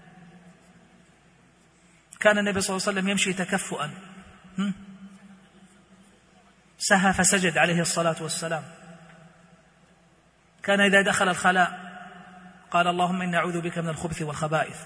كان النبي صلى الله عليه وسلم يمشي تكفؤا، سهى فسجد عليه الصلاة والسلام. كان إذا دخل الخلاء قال اللهم إني أعوذ بك من الخبث والخبائث.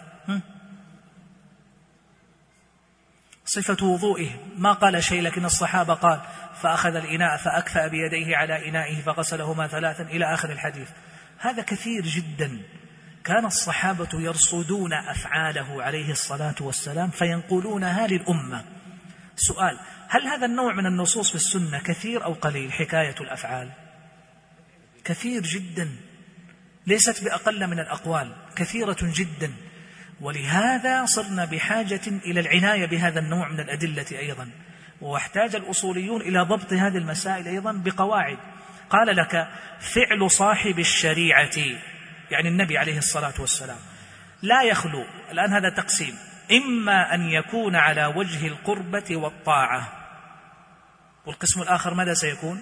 صفة وضوئه ما قال شيء، لكن الصحابة قال فأخذ الإناء فأكفأ بيديه على إنائه فغسلهما ثلاثا إلى آخر الحديث. هذا كثير جدا. كان الصحابة يرصدون أفعاله عليه الصلاة والسلام فينقلونها للأمة. سؤال: هل هذا النوع من النصوص في السنة كثير أو قليل؟ حكاية الأفعال كثير جدا، ليست بأقل من الأقوال، كثيرة جدا. ولهذا صرنا بحاجة إلى العناية بهذا النوع من الأدلة أيضا، واحتاج الأصوليون إلى ضبط هذه المسائل أيضا بقواعد. قال لك فعل صاحب الشريعة، يعني النبي عليه الصلاة والسلام، لا يخلو. الآن هذا تقسيم: إما أن يكون على وجه القربة والطاعة، والقسم الآخر ماذا سيكون؟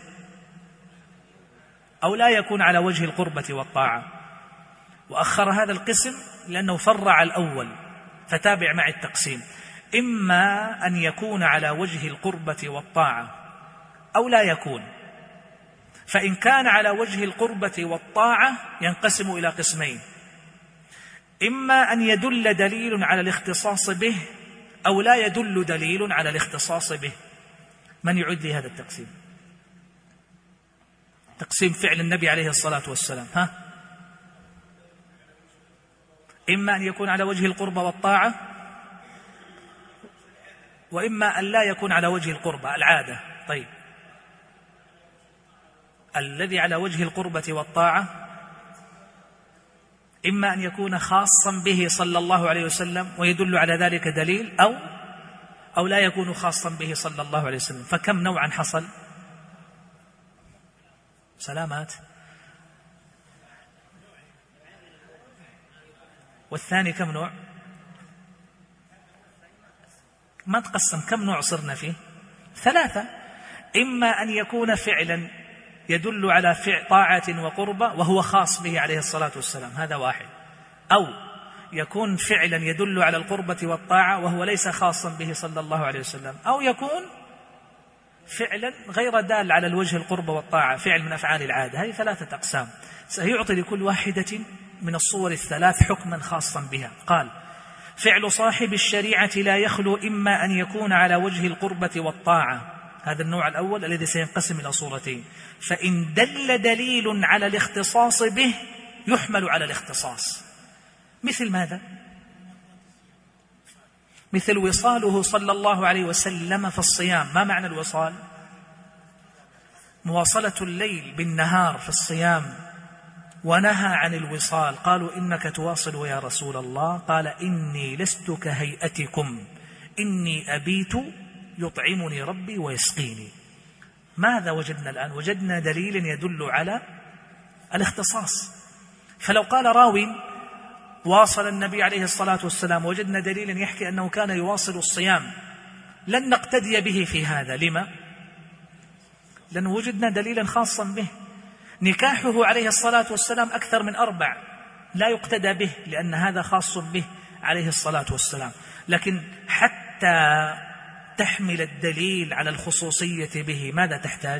أو لا يكون على وجه القربة والطاعة. وأخر هذا القسم لأنه فرع الأول، فتابع مع التقسيم: إما أن يكون على وجه القربة والطاعة أو لا يكون. فإن كان على وجه القربة والطاعة ينقسم إلى قسمين: إما أن يدل دليل على الاختصاص به أو لا يدل دليل على الاختصاص به. من يعد لي هذا التقسيم؟ تقسيم فعل النبي عليه الصلاة والسلام. ها؟ إما أن يكون على وجه القربة والطاعة، وإما أن لا يكون على وجه القربة، العادة. طيب، الذي على وجه القربة والطاعة إما أن يكون خاصا به صلى الله عليه وسلم ويدل على ذلك دليل، أو أو لا يكون خاصا به صلى الله عليه وسلم. فكم نوعا حصل؟ سلامات. والثاني كم نوع؟ ما تقسم، كم نوع صرنا فيه؟ ثلاثة. إما أن يكون فعلا يدل على فعل طاعة وقربة وهو خاص به عليه الصلاة والسلام، هذا واحد. أو يكون فعلا يدل على القربة والطاعة وهو ليس خاصا به صلى الله عليه وسلم. أو يكون فعلا غير دال على الوجه القربة والطاعة، فعل من أفعال العادة. هذه ثلاثة أقسام، سيعطي لكل واحدة من الصور الثلاث حكما خاصا بها. قال: فعل صاحب الشريعة لا يخلو إما أن يكون على وجه القربة والطاعة، هذا النوع الأول الذي سينقسم إلى صورتين. فإن دل دليل على الاختصاص به يحمل على الاختصاص. مثل ماذا؟ مثل وصاله صلى الله عليه وسلم في الصيام. ما معنى الوصال؟ مواصلة الليل بالنهار في الصيام، ونهى عن الوصال. قالوا: إنك تواصل يا رسول الله؟ قال: إني لست كهيئتكم، إني أبيت يطعمني ربي ويسقيني. ماذا وجدنا الآن؟ وجدنا دليل يدل على الاختصاص. فلو قال راوي: واصل النبي عليه الصلاة والسلام، وجدنا دليلا يحكي أنه كان يواصل الصيام، لن نقتدي به في هذا. لما؟ لأن وجدنا دليلا خاصا به. نكاحه عليه الصلاة والسلام أكثر من أربع، لا يقتدى به لأن هذا خاص به عليه الصلاة والسلام. لكن حتى تحمل الدليل على الخصوصية به ماذا تحتاج؟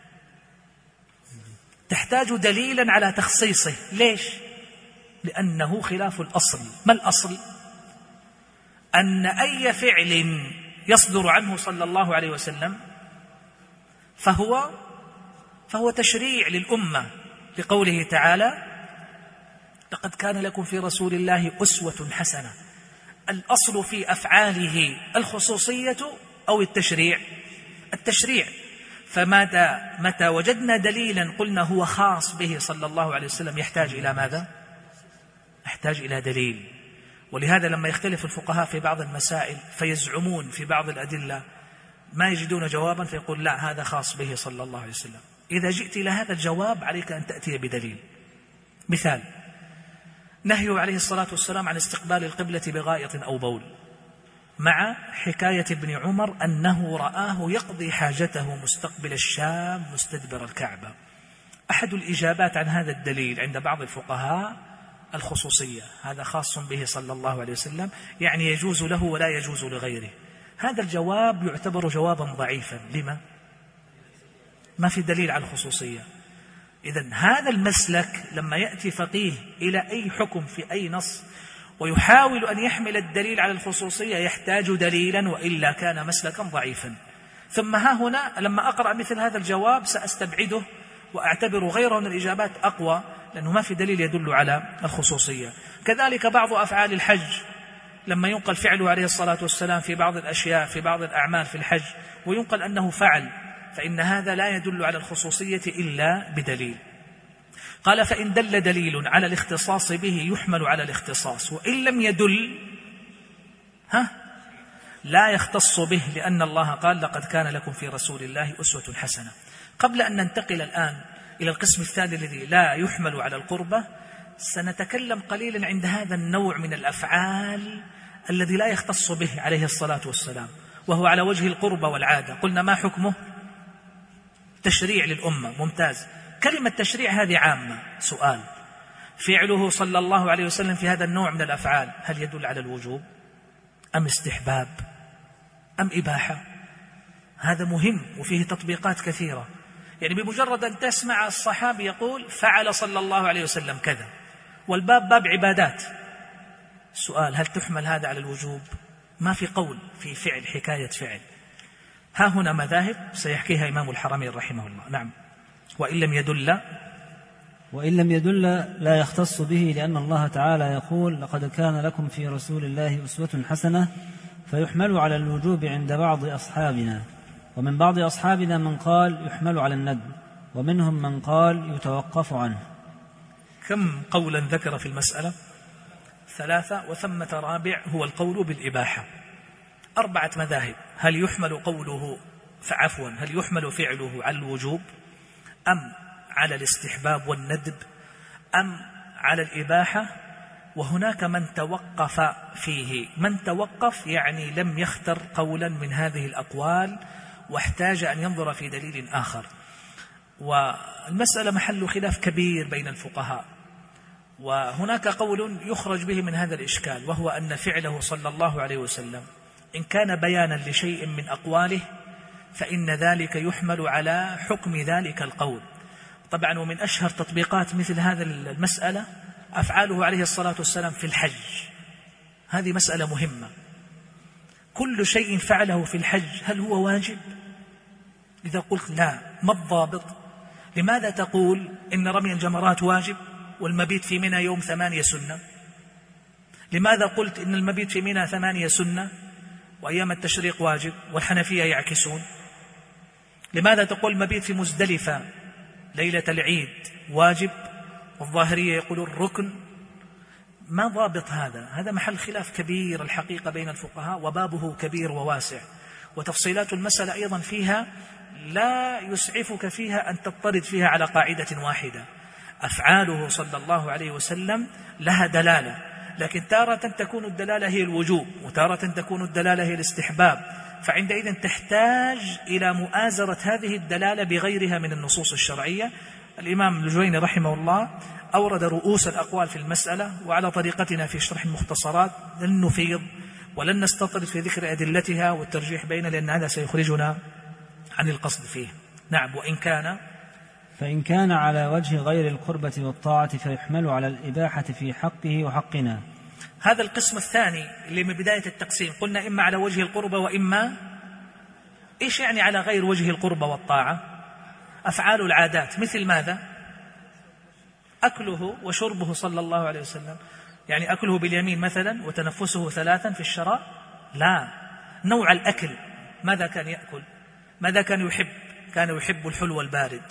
تحتاج دليلا على تخصيصه. ليش؟ لأنه خلاف الأصل. ما الأصل؟ أن أي فعل يصدر عنه صلى الله عليه وسلم فهو فهو تشريع للأمة، لقوله تعالى: لقد كان لكم في رسول الله أسوة حسنة. الأصل في أفعاله الخصوصية أو التشريع؟ التشريع. فمتى متى وجدنا دليلا قلنا هو خاص به صلى الله عليه وسلم يحتاج إلى ماذا؟ يحتاج إلى دليل. ولهذا لما يختلف الفقهاء في بعض المسائل فيزعمون في بعض الأدلة ما يجدون جوابا فيقول لا هذا خاص به صلى الله عليه وسلم. إذا جئت إلى هذا الجواب عليك أن تأتي بدليل. مثال: نهيه عليه الصلاة والسلام عن استقبال القبلة بغائط أو بول، مع حكاية ابن عمر أنه رآه يقضي حاجته مستقبل الشام مستدبر الكعبة. أحد الإجابات عن هذا الدليل عند بعض الفقهاء الخصوصية، هذا خاص به صلى الله عليه وسلم، يعني يجوز له ولا يجوز لغيره. هذا الجواب يعتبر جوابا ضعيفا. لما؟ ما في دليل على الخصوصية. إذن هذا المسلك لما يأتي فقيه إلى أي حكم في أي نص ويحاول أن يحمل الدليل على الخصوصية يحتاج دليلا، وإلا كان مسلكا ضعيفا. ثم ها هنا لما أقرأ مثل هذا الجواب سأستبعده وأعتبر غيره من الإجابات أقوى، لأنه ما في دليل يدل على الخصوصية. كذلك بعض أفعال الحج لما ينقل فعله عليه الصلاة والسلام في بعض الأشياء في بعض الأعمال في الحج وينقل أنه فعل، فإن هذا لا يدل على الخصوصية إلا بدليل. قال: فإن دل دليل على الاختصاص به يحمل على الاختصاص، وإن لم يدل ها لا يختص به، لأن الله قال: لقد كان لكم في رسول الله أسوة حسنة. قبل أن ننتقل الآن إلى القسم الثاني الذي لا يحمل على القربة، سنتكلم قليلا عند هذا النوع من الأفعال الذي لا يختص به عليه الصلاة والسلام، وهو على وجه القربة والعادة. قلنا ما حكمه؟ تشريع للأمة. ممتاز. كلمة تشريع هذه عامة. سؤال: فعله صلى الله عليه وسلم في هذا النوع من الأفعال هل يدل على الوجوب أم استحباب أم إباحة؟ هذا مهم وفيه تطبيقات كثيرة. يعني بمجرد أن تسمع الصحابي يقول فعل صلى الله عليه وسلم كذا، والباب باب عبادات، السؤال: هل تحمل هذا على الوجوب؟ ما في قول في فعل، حكاية فعل. ها هنا مذاهب سيحكيها إمام الحرمين رحمه الله. نعم. وإن لم يدل
وإن لم يدل لا يختص به، لأن الله تعالى يقول: لقد كان لكم في رسول الله أسوة حسنة، فيحمل على الوجوب عند بعض أصحابنا، ومن بعض أصحابنا من قال يحمل على الندب، ومنهم من قال يتوقف عنه.
كم قولا ذكر في المسألة؟ ثلاثة، وثمة رابع هو القول بالإباحة. أربعة مذاهب: هل يحمل قوله فعفوا هل يحمل فعله على الوجوب أم على الاستحباب والندب أم على الإباحة؟ وهناك من توقف فيه. من توقف يعني لم يختر قولا من هذه الأقوال واحتاج أن ينظر في دليل آخر. والمسألة محل خلاف كبير بين الفقهاء، وهناك قول يخرج به من هذا الإشكال، وهو أن فعله صلى الله عليه وسلم إن كان بيانا لشيء من أقواله فإن ذلك يحمل على حكم ذلك القول. طبعا ومن أشهر تطبيقات مثل هذا المسألة أفعاله عليه الصلاة والسلام في الحج. هذه مسألة مهمة. كل شيء فعله في الحج هل هو واجب؟ إذا قلت لا، ما الضابط؟ لماذا تقول إن رمي الجمرات واجب والمبيت في منى يوم ثمانية سنة؟ لماذا قلت إن المبيت في منى ثمانية سنة وأيام التشريق واجب والحنفية يعكسون؟ لماذا تقول المبيت في مزدلفة ليلة العيد واجب والظاهرية يقولون ركن؟ ما ضابط هذا؟ هذا محل خلاف كبير الحقيقة بين الفقهاء، وبابه كبير وواسع، وتفصيلات المسألة أيضا فيها لا يسعفك فيها أن تضطرد فيها على قاعدة واحدة. أفعاله صلى الله عليه وسلم لها دلالة، لكن تارة تكون الدلالة هي الوجوب وتارة تكون الدلالة هي الاستحباب، فعندئذ تحتاج إلى مؤازرة هذه الدلالة بغيرها من النصوص الشرعية. الإمام الجويني رحمه الله أورد رؤوس الأقوال في المسألة، وعلى طريقتنا في شرح المختصرات لن نفيض ولن نستطرد في ذكر أدلتها والترجيح بينها، لأن هذا سيخرجنا عن القصد فيه. نعم. وإن كان
فإن كان على وجه غير القربة والطاعة فيحمل على الإباحة في حقه وحقنا.
هذا القسم الثاني اللي من بداية التقسيم قلنا إما على وجه القربة وإما إيش يعني على غير وجه القربة والطاعة؟ أفعال العادات مثل ماذا؟ أكله وشربه صلى الله عليه وسلم، يعني أكله باليمين مثلا وتنفسه ثلاثا في الشراب؟ لا. نوع الأكل، ماذا كان يأكل؟ ماذا كان يحب؟ كان يحب الحلو البارد،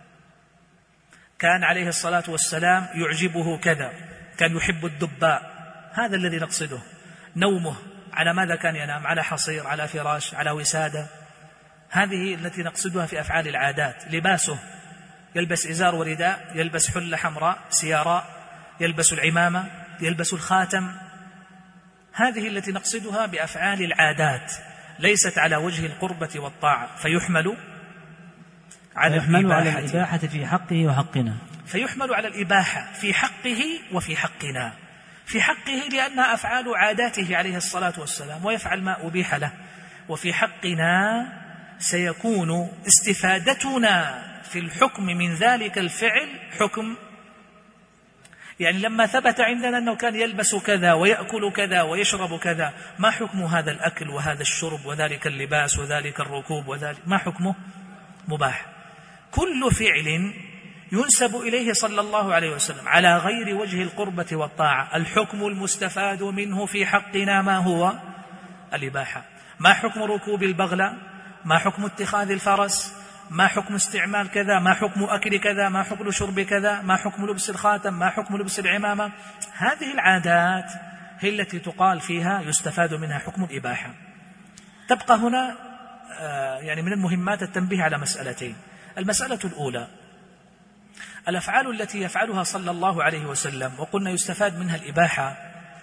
كان عليه الصلاة والسلام يعجبه كذا، كان يحب الدباء. هذا الذي نقصده. نومه على ماذا كان ينام؟ على حصير، على فراش، على وسادة. هذه التي نقصدها في أفعال العادات. لباسه يلبس إزار ورداء، يلبس حلة حمراء سياراء، يلبس العمامة، يلبس الخاتم. هذه التي نقصدها بأفعال العادات، ليست على وجه القربة والطاعة، فيحمل على
فيحمل على
الإباحة.
الإباحة في حقه وحقنا.
فيحمل على الإباحة في حقه وفي حقنا. في حقه لأنها أفعال عاداته عليه الصلاة والسلام ويفعل ما أبيح له. وفي حقنا سيكون استفادتنا في الحكم من ذلك الفعل حكم، يعني لما ثبت عندنا أنه كان يلبس كذا ويأكل كذا ويشرب كذا، ما حكم هذا الأكل وهذا الشرب وذلك اللباس وذلك الركوب وذلك؟ ما حكمه؟ مباح. كل فعل ينسب إليه صلى الله عليه وسلم على غير وجه القربة والطاعة، الحكم المستفاد منه في حقنا ما هو؟ الإباحة. ما حكم ركوب البغلة؟ ما حكم اتخاذ الفرس؟ ما حكم استعمال كذا؟ ما حكم أكل كذا؟ ما حكم شرب كذا؟ ما حكم لبس الخاتم؟ ما حكم لبس العمامة؟ هذه العادات هي التي تقال فيها يستفاد منها حكم الإباحة. تبقى هنا يعني من المهمات التنبيه على مسألتين. المسألة الأولى، الأفعال التي يفعلها صلى الله عليه وسلم وقلنا يستفاد منها الإباحة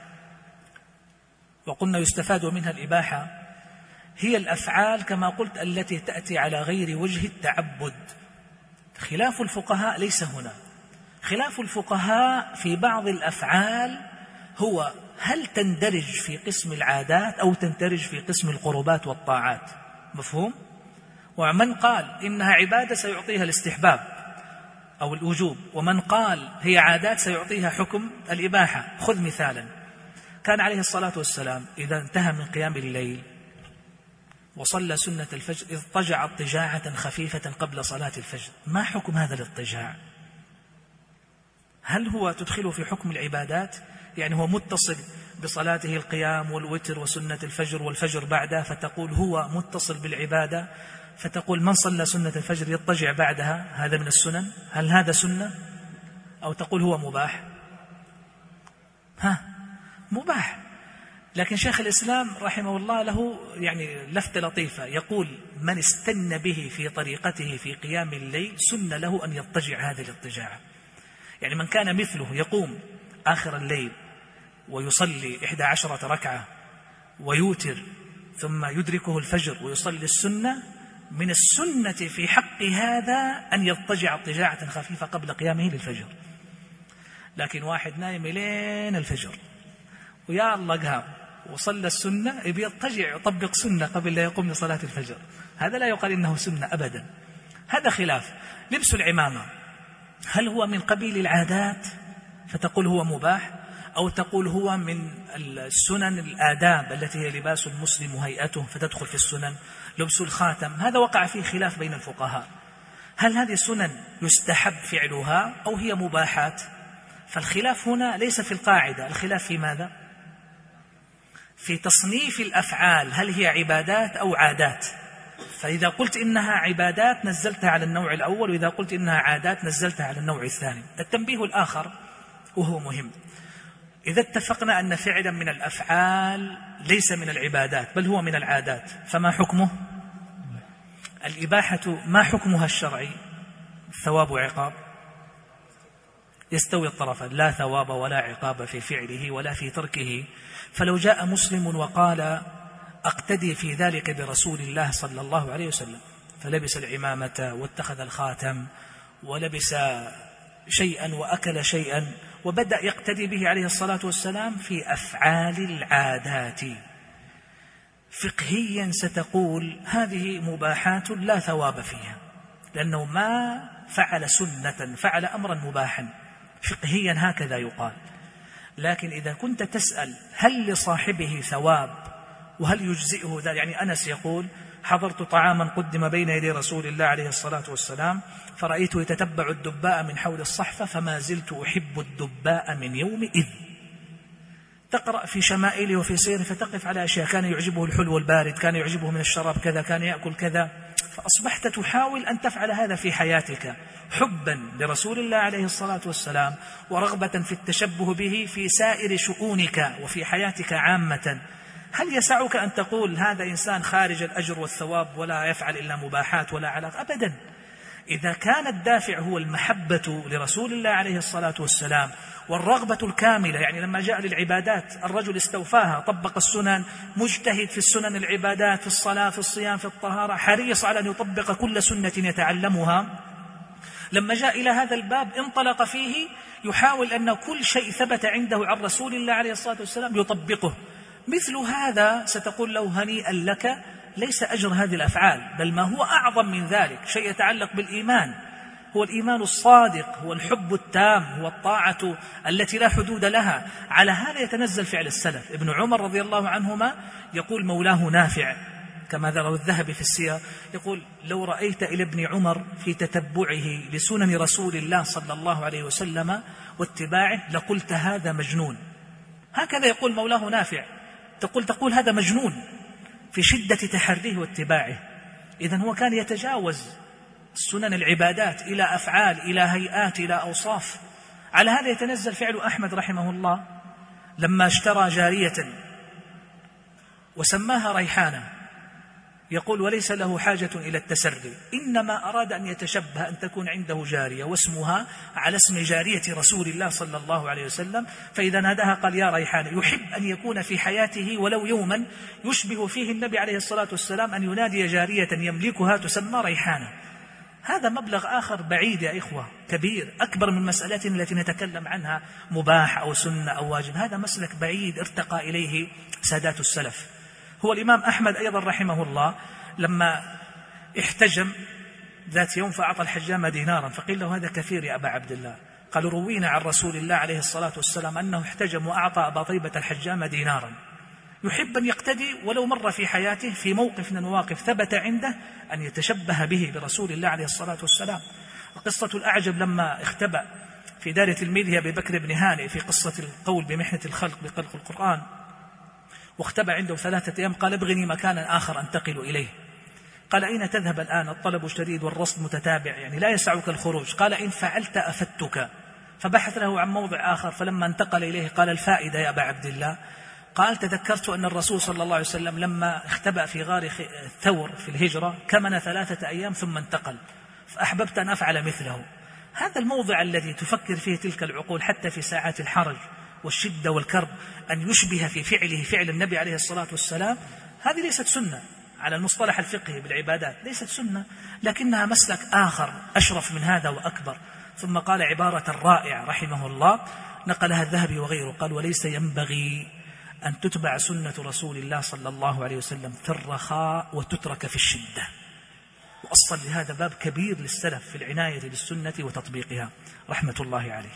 وقلنا يستفاد منها الإباحة هي الأفعال كما قلت التي تأتي على غير وجه التعبد. خلاف الفقهاء ليس هنا. خلاف الفقهاء في بعض الأفعال هو هل تندرج في قسم العادات أو تندرج في قسم القربات والطاعات. مفهوم؟ ومن قال إنها عبادة سيعطيها الاستحباب أو الوجوب، ومن قال هي عادات سيعطيها حكم الإباحة. خذ مثالا، كان عليه الصلاة والسلام إذا انتهى من قيام الليل وصلى سنة الفجر اضطجع اضطجاعة خفيفة قبل صلاة الفجر. ما حكم هذا الاضطجاع؟ هل هو تدخله في حكم العبادات؟ يعني هو متصل بصلاته القيام والوتر وسنة الفجر والفجر بعدها، فتقول هو متصل بالعبادة، فتقول من صلى سنة الفجر يضطجع بعدها، هذا من السنن. هل هذا سنة؟ أو تقول هو مباح؟ ها مباح. لكن شيخ الإسلام رحمه الله له يعني لفتة لطيفة، يقول من استن به في طريقته في قيام الليل سن له أن يضطجع هذه الاضطجاع. يعني من كان مثله يقوم آخر الليل ويصلي إحدى عشرة ركعة ويوتر ثم يدركه الفجر ويصلي السنة، من السنة في حق هذا أن يضطجع اضطجاعة خفيفة قبل قيامه للفجر. لكن واحد نايم لين الفجر ويا الله قام وصلى السنة يبي يضطجع يطبق سنة قبل لا يقوم لصلاة الفجر، هذا لا يقال إنه سنة أبدا. هذا خلاف. لبس العمامة هل هو من قبيل العادات فتقول هو مباح، أو تقول هو من السنن الآداب التي هي لباس المسلم وهيئته فتدخل في السنن؟ لبس الخاتم هذا وقع فيه خلاف بين الفقهاء، هل هذه سنن يستحب فعلها أو هي مباحات؟ فالخلاف هنا ليس في القاعدة، الخلاف في ماذا؟ في تصنيف الأفعال، هل هي عبادات أو عادات؟ فإذا قلت إنها عبادات نزلتها على النوع الأول، وإذا قلت إنها عادات نزلتها على النوع الثاني. التنبيه الآخر وهو مهم، إذا اتفقنا أن فعلا من الأفعال ليس من العبادات بل هو من العادات، فما حكمه؟ الإباحة ما حكمها الشرعي؟ ثواب وعقاب، يستوي الطرفان، لا ثواب ولا عقاب في فعله ولا في تركه. فلو جاء مسلم وقال أقتدي في ذلك برسول الله صلى الله عليه وسلم، فلبس العمامة واتخذ الخاتم ولبس شيئا وأكل شيئا وبدأ يقتدي به عليه الصلاة والسلام في أفعال العادات، فقهيا ستقول هذه مباحات لا ثواب فيها، لأنه ما فعل سنة، فعل أمرا مباحا، فقهيا هكذا يقال. لكن إذا كنت تسأل هل لصاحبه ثواب وهل يجزئه ذلك، يعني أنس يقول حضرت طعاما قدم بين يدي رسول الله عليه الصلاة والسلام فرأيته يتتبع الدباء من حول الصحفة فما زلت أحب الدباء من يومئذ. تقرأ في شمائله وفي سيره فتقف على أشياء، كان يعجبه الحلو البارد، كان يعجبه من الشراب كذا، كان يأكل كذا. فأصبحت تحاول أن تفعل هذا في حياتك حبا لرسول الله عليه الصلاة والسلام ورغبة في التشبه به في سائر شؤونك وفي حياتك عامة. هل يسعك أن تقول هذا إنسان خارج الأجر والثواب ولا يفعل إلا مباحات ولا علاقة؟ أبدا. إذا كان الدافع هو المحبة لرسول الله عليه الصلاة والسلام والرغبة الكاملة، يعني لما جاء للعبادات الرجل استوفاها، طبق السنن، مجتهد في السنن العبادات، في الصلاة، في الصيام، في الطهارة، حريص على أن يطبق كل سنة يتعلمها. لما جاء إلى هذا الباب انطلق فيه يحاول أن كل شيء ثبت عنده عن رسول الله عليه الصلاة والسلام يطبقه. مثل هذا ستقول له هنيئا لك، ليس أجر هذه الأفعال، بل ما هو أعظم من ذلك، شيء يتعلق بالإيمان، هو الإيمان الصادق، هو الحب التام، هو الطاعة التي لا حدود لها. على هذا يتنزل فعل السلف. ابن عمر رضي الله عنهما يقول مولاه نافع كما ذكر الذهبي في السير، يقول لو رأيت إلى ابن عمر في تتبعه لسنن رسول الله صلى الله عليه وسلم واتباعه لقلت هذا مجنون. هكذا يقول مولاه نافع، تقول تقول هذا مجنون في شدة تحريه واتباعه. إذن هو كان يتجاوز سنن العبادات إلى أفعال، إلى هيئات، إلى أوصاف. على هذا يتنزل فعل أحمد رحمه الله لما اشترى جارية وسماها ريحانة، يقول وليس له حاجة إلى التسري، إنما أراد أن يتشبه أن تكون عنده جارية واسمها على اسم جارية رسول الله صلى الله عليه وسلم، فإذا ناداها قال يا ريحانة. يحب أن يكون في حياته ولو يوما يشبه فيه النبي عليه الصلاة والسلام أن ينادي جارية يملكها تسمى ريحانة. هذا مبلغ آخر بعيد يا إخوة، كبير، أكبر من مسألتنا التي نتكلم عنها مباح أو سنة أو واجب. هذا مسلك بعيد ارتقى إليه سادات السلف. هو الإمام أحمد أيضا رحمه الله لما احتجم ذات يوم فأعطى الحجام دينارا، فقيل له هذا كثير يا أبا عبد الله. قالوا روينا عن رسول الله عليه الصلاة والسلام أنه احتجم وأعطى أبا طيبة الحجام دينارا، يحب أن يقتدي ولو مر في حياته في موقف من المواقف ثبت عنده أن يتشبه به برسول الله عليه الصلاة والسلام. قصة الأعجب لما اختبأ في دار تلميذه أبي بكر بن هانئ في قصة القول بمحنة الخلق بخلق القرآن، واختبأ عنده ثلاثة أيام، قال ابغني مكانا آخر أنتقل إليه. قال أين تذهب الآن؟ الطلب شديد والرصد متتابع، يعني لا يسعك الخروج. قال إن فعلت أفتك. فبحث له عن موضع آخر، فلما انتقل إليه قال الفائدة يا أبا عبد الله. قال تذكرت أن الرسول صلى الله عليه وسلم لما اختبأ في غار ثور في الهجرة كمن ثلاثة أيام ثم انتقل، فأحببت أن أفعل مثله. هذا الموضع الذي تفكر فيه تلك العقول حتى في ساعات الحرج والشدة والكرب أن يشبه في فعله فعل النبي عليه الصلاة والسلام، هذه ليست سنة على المصطلح الفقهي بالعبادات، ليست سنة، لكنها مسلك آخر أشرف من هذا وأكبر. ثم قال عبارة رائعة رحمه الله نقلها الذهبي وغيره، قال وليس ينبغي أن تتبع سنة رسول الله صلى الله عليه وسلم في الرخاء وتترك في الشدة. وأصل لهذا باب كبير للسلف في العناية بالسنة وتطبيقها رحمة الله عليه.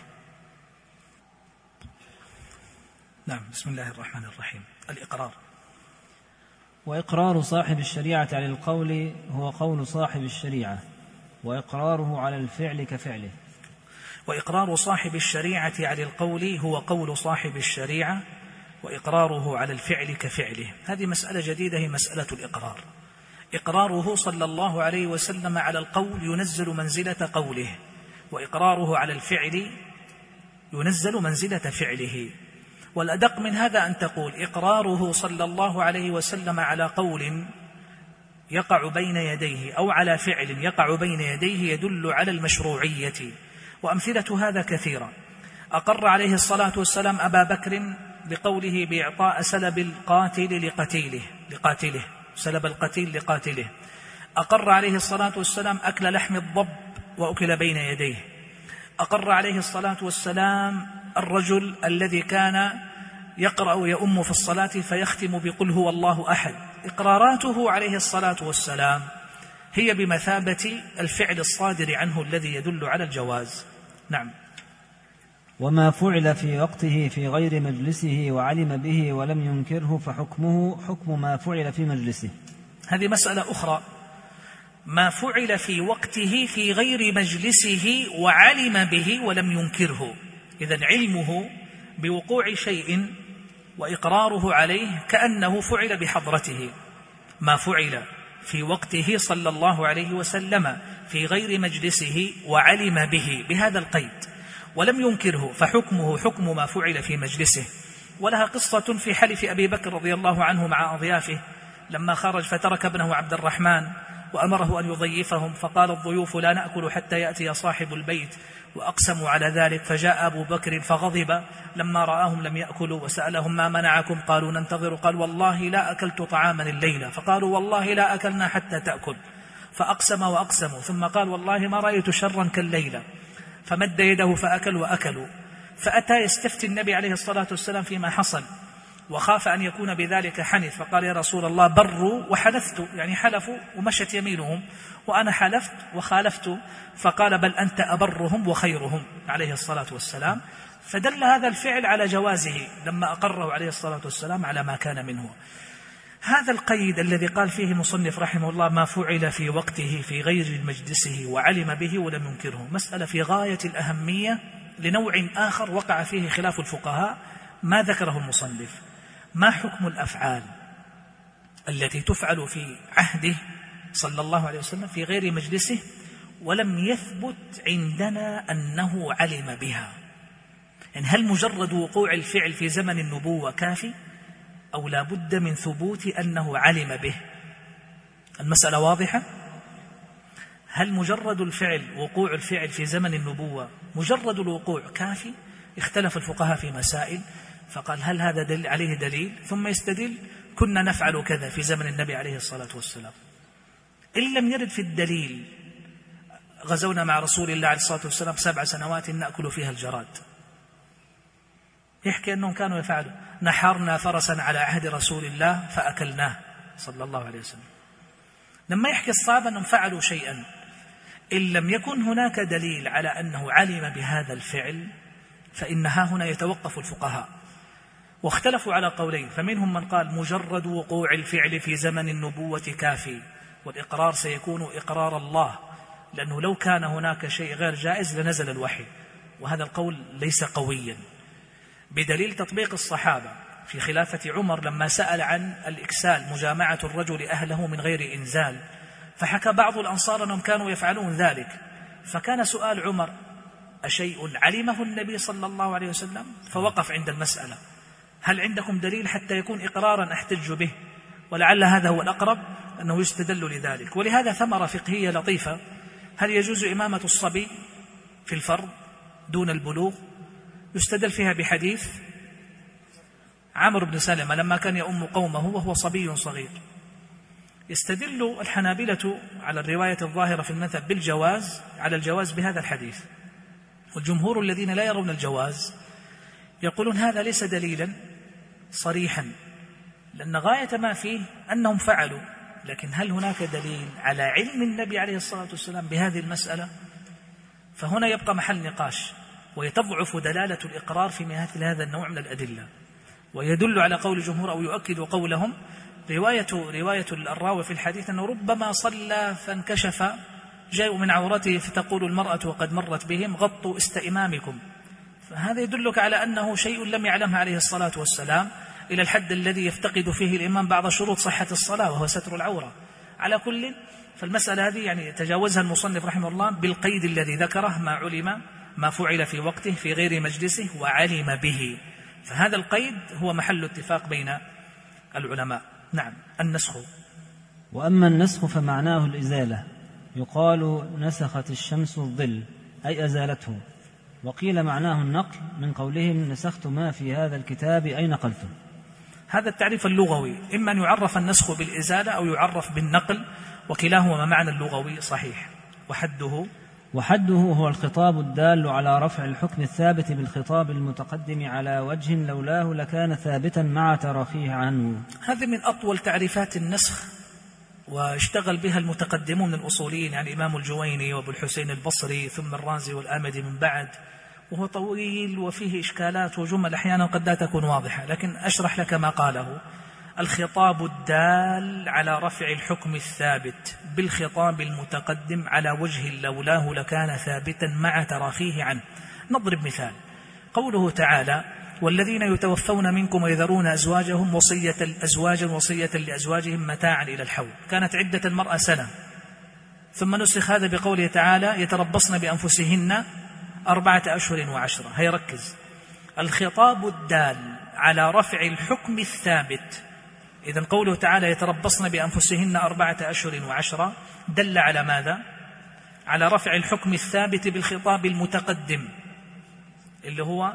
نعم. بسم الله الرحمن الرحيم. الإقرار.
وإقرار صاحب الشريعة على القول هو قول صاحب الشريعة، وإقراره على الفعل كفعله.
وإقرار صاحب الشريعة على القول هو قول صاحب الشريعة، وإقراره على الفعل كفعله. هذه مسألة جديدة، هي مسألة الإقرار. إقراره صلى الله عليه وسلم على القول ينزل منزلة قوله، وإقراره على الفعل ينزل منزلة فعله. والأدق من هذا أن تقول إقراره صلى الله عليه وسلم على قول يقع بين يديه أو على فعل يقع بين يديه يدل على المشروعية. وأمثلة هذا كثيرة. أقر عليه الصلاة والسلام أبا بكر بقوله بإعطاء سلب القاتل لقتيله لقاتله سلب القتيل لقاتله. أقر عليه الصلاة والسلام أكل لحم الضب وأكل بين يديه. أقر عليه الصلاة والسلام الرجل الذي كان يقرأ ويؤم في الصلاة فيختم بقل هو الله أحد. إقراراته عليه الصلاة والسلام هي بمثابة الفعل الصادر عنه الذي يدل على الجواز. نعم.
وما فعل في وقته في غير مجلسه وعلم به ولم ينكره فحكمه حكم ما فعل في مجلسه.
هذه مسألة أخرى. ما فعل في وقته في غير مجلسه وعلم به ولم ينكره، إذن علمه بوقوع شيء وإقراره عليه كأنه فعل بحضرته. ما فعل في وقته صلى الله عليه وسلم في غير مجلسه وعلم به بهذا القيد ولم ينكره فحكمه حكم ما فعل في مجلسه. ولها قصة في حلف أبي بكر رضي الله عنه مع أضيافه لما خرج فترك ابنه عبد الرحمن وأمره أن يضيفهم، فقال الضيوف لا نأكل حتى يأتي صاحب البيت، وأقسموا على ذلك. فجاء أبو بكر فغضب لما رآهم لم يأكلوا وسألهم ما منعكم؟ قالوا ننتظر. قال والله لا أكلت طعاما الليلة. فقالوا والله لا أكلنا حتى تأكل. فأقسم وأقسموا، ثم قال والله ما رأيت شرا كالليلة، فمد يده فأكل وأكلوا. فأتى يستفتي النبي عليه الصلاة والسلام فيما حصل، وخاف أن يكون بذلك حنث، فقال يا رسول الله بروا وحلفت، يعني حلفوا ومشت يمينهم، وأنا حلفت وخالفت. فقال بل أنت أبرهم وخيرهم عليه الصلاة والسلام. فدل هذا الفعل على جوازه لما أقره عليه الصلاة والسلام على ما كان منه. هذا القيد الذي قال فيه مصنف رحمه الله ما فعل في وقته في غير مجلسه وعلم به ولم ينكره، مسألة في غاية الأهمية لنوع آخر وقع فيه خلاف الفقهاء ما ذكره المصنف. ما حكم الأفعال التي تفعل في عهده صلى الله عليه وسلم في غير مجلسه ولم يثبت عندنا أنه علم بها؟ يعني هل مجرد وقوع الفعل في زمن النبوة كافي أو لا بد من ثبوت أنه علم به؟ المسألة واضحة؟ هل مجرد الفعل وقوع الفعل في زمن النبوة مجرد الوقوع كافي؟ اختلف الفقهاء في مسائل، فقال هل هذا دل عليه دليل؟ ثم يستدل كنا نفعل كذا في زمن النبي عليه الصلاة والسلام. إن لم يرد في الدليل غزونا مع رسول الله عليه الصلاة والسلام سبع سنوات نأكل فيها الجراد، يحكي أنهم كانوا يفعلوا. نحرنا فرسا على عهد رسول الله فأكلناه صلى الله عليه وسلم. لما يحكي الصحابة أنهم فعلوا شيئا إن لم يكن هناك دليل على أنه علم بهذا الفعل فإنها هنا يتوقف الفقهاء، واختلفوا على قولين. فمنهم من قال مجرد وقوع الفعل في زمن النبوة كافي، والإقرار سيكون إقرار الله، لأنه لو كان هناك شيء غير جائز لنزل الوحي، وهذا القول ليس قويا، بدليل تطبيق الصحابة في خلافة عمر لما سأل عن الإكسال مجامعة الرجل أهله من غير إنزال، فحكى بعض الأنصار أنهم كانوا يفعلون ذلك، فكان سؤال عمر أشيء علمه النبي صلى الله عليه وسلم؟ فوقف عند المسألة هل عندكم دليل حتى يكون إقرارا أحتج به؟ ولعل هذا هو الأقرب أنه يستدل لذلك. ولهذا ثمرة فقهية لطيفة: هل يجوز إمامة الصبي في الفرض دون البلوغ؟ يستدل فيها بحديث عمرو بن سلمة لما كان يؤم قومه وهو صبي صغير. يستدل الحنابلة على الرواية الظاهرة في المذهب بالجواز على الجواز بهذا الحديث، والجمهور الذين لا يرون الجواز يقولون هذا ليس دليلا صريحا، لأن غاية ما فيه أنهم فعلوا، لكن هل هناك دليل على علم النبي عليه الصلاة والسلام بهذه المسألة؟ فهنا يبقى محل نقاش، ويتضعف دلالة الإقرار في مثل هذا النوع من الأدلة. ويدل على قول الجمهور أو يؤكد قولهم رواية, رواية الراوي في الحديث أنه ربما صلى فانكشف جاءوا من عورته فتقول المرأة وقد مرت بهم غطوا استئمامكم، فهذا يدلك على أنه شيء لم يعلمه عليه الصلاة والسلام إلى الحد الذي يفتقد فيه الإمام بعض شروط صحة الصلاة وهو ستر العورة. على كل فالمسألة هذه يعني تجاوزها المصنف رحمه الله بالقيد الذي ذكره ما علم ما فعل في وقته في غير مجلسه وعلم به، فهذا القيد هو محل اتفاق بين العلماء. نعم. النسخ.
وأما النسخ فمعناه الإزالة، يقال نسخت الشمس الظل أي أزالته، وقيل معناه النقل من قولهم نسخت ما في هذا الكتاب أي نقلته.
هذا التعريف اللغوي، إما أن يعرف النسخ بالإزالة أو يعرف بالنقل، وكلاهما معنى اللغوي صحيح. وحده
وحده هو الخطاب الدال على رفع الحكم الثابت بالخطاب المتقدم على وجه لولاه لكان ثابتا مع تراخيه عنه.
هذه من أطول تعريفات النسخ، واشتغل بها المتقدمون من الأصوليين، يعني الإمام الجويني وابو الحسين البصري ثم الرازي والآمدي من بعد، وهو طويل وفيه إشكالات وجمل أحيانا قد لا تكون واضحة، لكن أشرح لك ما قاله: الخطاب الدال على رفع الحكم الثابت بالخطاب المتقدم على وجه لولاه لكان ثابتا مع تراخيه عنه. نضرب مثال: قوله تعالى والذين يتوفون منكم ويذرون أزواجهم وصية أزواجا وصية لأزواجهم متاعا إلى الحول. كانت عدة المرأة سنة، ثم نسخ هذا بقوله تعالى يتربصن بأنفسهن أربعة أشهر وعشرة. هيركز الخطاب الدال على رفع الحكم الثابت. إذن قوله تعالى يتربصن بأنفسهن أربعة أشهر وعشرة دل على ماذا؟ على رفع الحكم الثابت بالخطاب المتقدم اللي هو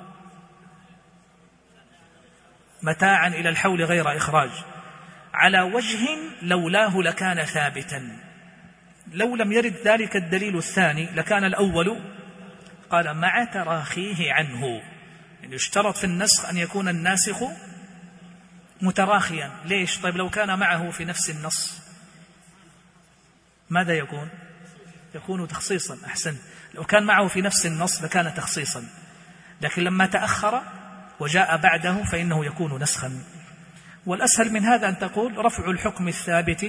متاعا إلى الحول غير إخراج، على وجه لولاه لكان ثابتا. لو لم يرد ذلك الدليل الثاني لكان الأول قال مع تراخيه عنه. يعني يشترط في النسخ أن يكون الناسخ متراخيا. ليش؟ طيب لو كان معه في نفس النص ماذا يكون؟ يكون تخصيصا. أحسن، لو كان معه في نفس النص لكان تخصيصا، لكن لما تأخر وجاء بعده فإنه يكون نسخا. والأسهل من هذا أن تقول رفع الحكم الثابت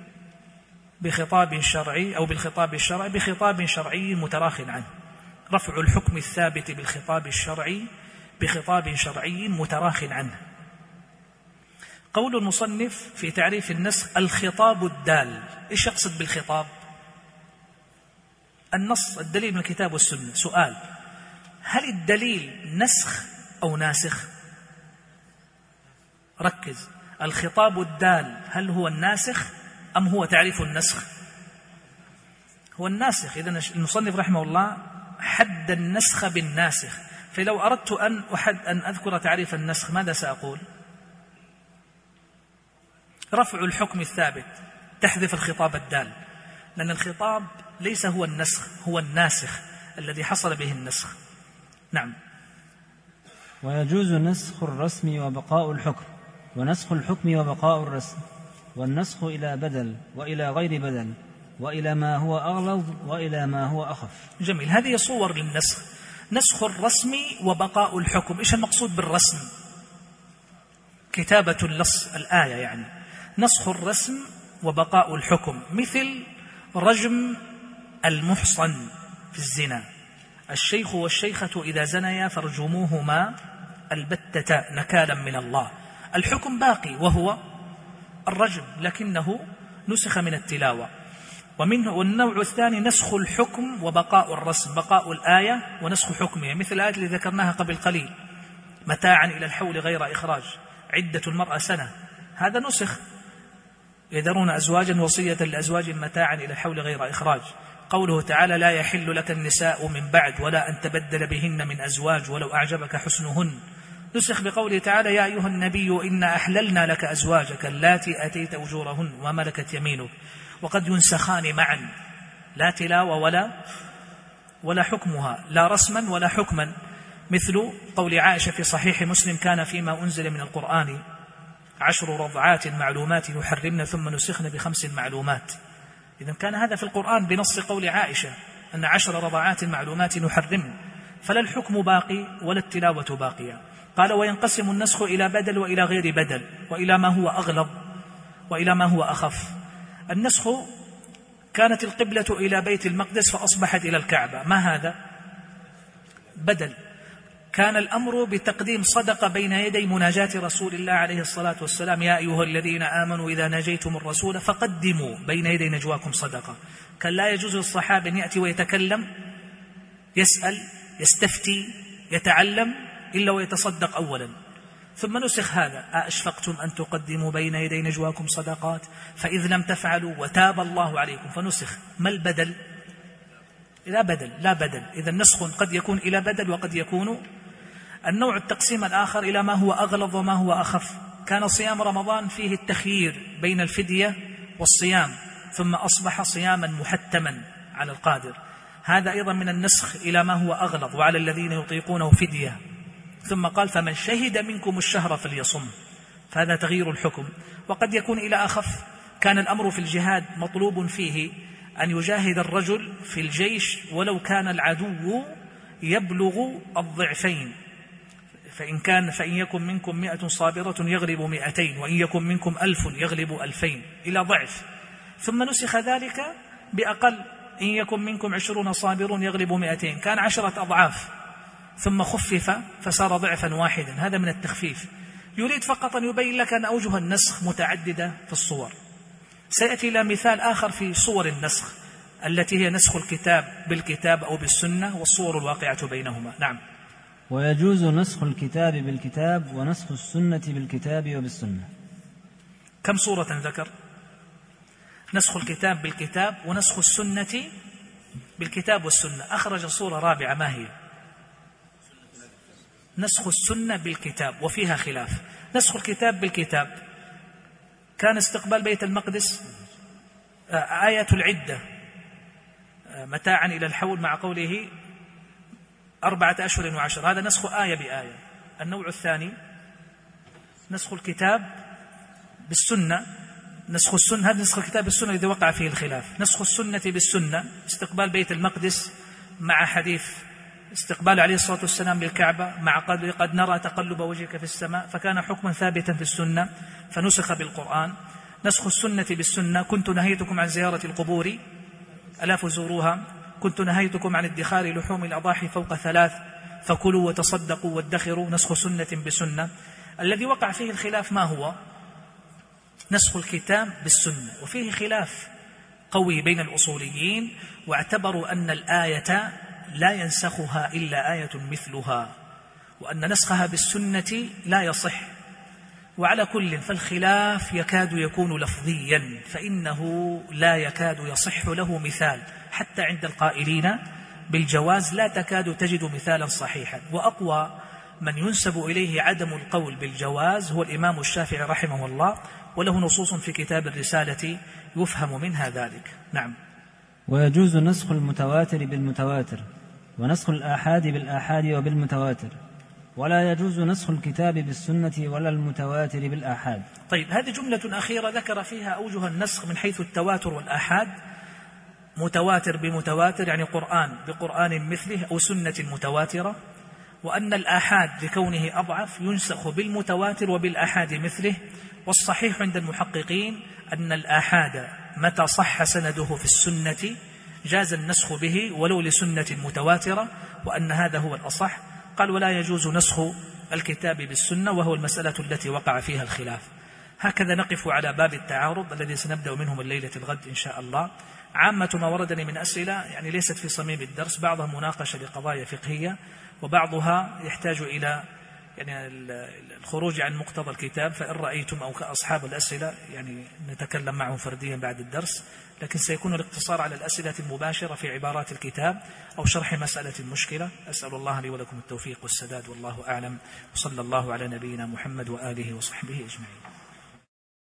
بخطاب شرعي أو بالخطاب الشرعي بخطاب شرعي متراخ عنه. رفع الحكم الثابت بالخطاب الشرعي بخطاب شرعي متراخ عنه. قول المصنف في تعريف النسخ الخطاب الدال. إيش يقصد بالخطاب؟ النص، الدليل من الكتاب والسنة. سؤال: هل الدليل نسخ أو ناسخ؟ ركز، الخطاب الدال هل هو الناسخ أم هو تعريف النسخ؟ هو الناسخ. إذن المصنف رحمه الله حد النسخ بالناسخ. فلو أردت أن أحد أن أذكر تعريف النسخ ماذا سأقول؟ رفع الحكم الثابت، تحذف الخطاب الدال، لأن الخطاب ليس هو النسخ، هو الناسخ الذي حصل به النسخ. نعم.
ويجوز نسخ الرسم وبقاء الحكم، ونسخ الحكم وبقاء الرسم، والنسخ إلى بدل وإلى غير بدل، وإلى ما هو أغلظ وإلى ما هو أخف.
جميل. هذه صور للنسخ. نسخ الرسم وبقاء الحكم. إيش المقصود بالرسم؟ كتابة اللص الآية يعني. نسخ الرسم وبقاء الحكم مثل رجم المحصن في الزنا. الشيخ والشيخة إذا زنيا فارجموهما البتة نكالا من الله. الحكم باقي وهو الرجم، لكنه نسخ من التلاوة. ومنه والنوع الثاني نسخ الحكم وبقاء الرسم، بقاء الآية ونسخ حكمها، مثل الآية التي ذكرناها قبل قليل متاعا إلى الحول غير إخراج، عدة المرأة سنة، هذا نسخ. يذرون أزواجا وصية لأزواج متاعا إلى الحول غير إخراج. قوله تعالى لا يحل لك النساء من بعد ولا أن تبدل بهن من أزواج ولو أعجبك حسنهن، نسخ بقوله تعالى يا أيها النبي إنا أحللنا لك أزواجك اللاتي أتيت أجورهن وما ملكت يمينك. وقد ينسخان معا، لا تلاوة ولا ولا حكمها، لا رسما ولا حكما، مثل قول عائشة في صحيح مسلم كان فيما أنزل من القرآن عشر رضعات معلومات يحرمن ثم نسخن بخمس معلومات. إذن كان هذا في القرآن بنص قول عائشة أن عشر رضعات معلومات يحرمن، فلا الحكم باقي ولا التلاوة باقية. قال وينقسم النسخ إلى بدل وإلى غير بدل وإلى ما هو أغلظ وإلى ما هو أخف. النسخ كانت القبلة إلى بيت المقدس فأصبحت إلى الكعبة، ما هذا؟ بدل. كان الأمر بتقديم صدقة بين يدي مناجاة رسول الله عليه الصلاة والسلام يا أيها الذين آمنوا إذا ناجيتم الرسول فقدموا بين يدي نجواكم صدقة. كان لا يجوز للصحابة أن يأتي ويتكلم يسأل يستفتي يتعلم إلا ويتصدق أولا، ثم نسخ هذا أأشفقتم أن تقدموا بين يدي نجواكم صدقات فإذ لم تفعلوا وتاب الله عليكم، فنسخ. ما البدل؟ إلى بدل، لا بدل. إذا نسخ قد يكون إلى بدل وقد يكون. النوع التقسيم الآخر إلى ما هو أغلظ وما هو أخف. كان صيام رمضان فيه التخيير بين الفدية والصيام، ثم أصبح صياما محتما على القادر، هذا أيضا من النسخ إلى ما هو أغلظ وعلى الذين يطيقونه فدية. ثم قال فمن شهد منكم الشهر فليصم، فهذا تغيير الحكم. وقد يكون إلى أخف. كان الأمر في الجهاد مطلوب فيه أن يجاهد الرجل في الجيش ولو كان العدو يبلغ الضعفين، فإن كان فإن يكن منكم مئة صابرة يغلب مئتين وإن يكن منكم ألف يغلب ألفين إلى ضعف. ثم نسخ ذلك بأقل، إن يكن منكم عشرون صابرون يغلب مئتين، كان عشرة أضعاف. ثم خفف فصار ضعفا واحدا، هذا من التخفيف. يريد فقط أن يبين لك أن أوجه النسخ متعددة في الصور. سيأتي إلى مثال آخر في صور النسخ التي هي نسخ الكتاب بالكتاب أو بالسنة والصور الواقعة بينهما. نعم.
ويجوز نسخ الكتاب بالكتاب ونسخ السنة بالكتاب وبالسنة.
كم صورة ذكر؟ نسخ الكتاب بالكتاب ونسخ السنة بالكتاب والسنة. أخرج صورة رابعة، ما هي؟ نسخ السنة بالكتاب، وفيها خلاف. نسخ الكتاب بالكتاب كان استقبال بيت المقدس، آية العدة متاعا إلى الحول مع قوله أربعة أشهر وعشر، هذا نسخ آية بآية. النوع الثاني نسخ الكتاب بالسنة، نسخ السنة، هذا نسخ الكتاب بالسنة الذي وقع فيه الخلاف. نسخ السنة بالسنة استقبال بيت المقدس مع حديث استقبال عليه الصلاة والسلام للكعبة مع قد, قد نرى تقلب وجهك في السماء، فكان حكما ثابتا في السنة فنسخ بالقرآن. نسخ السنة بالسنة، كنت نهيتكم عن زيارة القبور ألا فزوروها، كنت نهيتكم عن ادخار لحوم الأضاحي فوق ثلاث فكلوا وتصدقوا وادخروا. نسخ سنة بسنة. الذي وقع فيه الخلاف ما هو؟ نسخ الكتاب بالسنة، وفيه خلاف قوي بين الأصوليين، واعتبروا أن الآية لا ينسخها إلا آية مثلها، وأن نسخها بالسنة لا يصح. وعلى كل فالخلاف يكاد يكون لفظيا، فإنه لا يكاد يصح له مثال، حتى عند القائلين بالجواز لا تكاد تجد مثالا صحيحا. وأقوى من ينسب إليه عدم القول بالجواز هو الإمام الشافعي رحمه الله، وله نصوص في كتاب الرسالة يفهم منها ذلك. نعم.
ويجوز نسخ المتواتر بالمتواتر ونسخ الآحاد بالآحاد وبالمتواتر، ولا يجوز نسخ الكتاب بالسنة ولا المتواتر بالآحاد.
طيب، هذه جملة أخيرة ذكر فيها أوجه النسخ من حيث التواتر والآحاد. متواتر بمتواتر يعني قرآن بقرآن مثله أو سنة متواترة، وأن الآحاد لكونه أضعف ينسخ بالمتواتر وبالآحاد مثله. والصحيح عند المحققين أن الآحاد متى صح سنده في السنة جاز النسخ به ولو لسنة متواترة، وأن هذا هو الأصح. قال ولا يجوز نسخ الكتاب بالسنة، وهو المسألة التي وقع فيها الخلاف. هكذا نقف على باب التعارض الذي سنبدأ منه من ليلة الغد إن شاء الله. عامة ما وردني من أسئلة يعني ليست في صميم الدرس، بعضها مناقشة لقضايا فقهية، وبعضها يحتاج إلى يعني الخروج عن مقتضى الكتاب. فإن رأيتم أو كأصحاب الأسئلة يعني نتكلم معهم فرديا بعد الدرس، لكن سيكون الاقتصار على الأسئلة المباشرة في عبارات الكتاب أو شرح مسألة المشكلة. أسأل الله لي ولكم التوفيق والسداد، والله أعلم، وصلى الله على نبينا محمد وآله وصحبه أجمعين.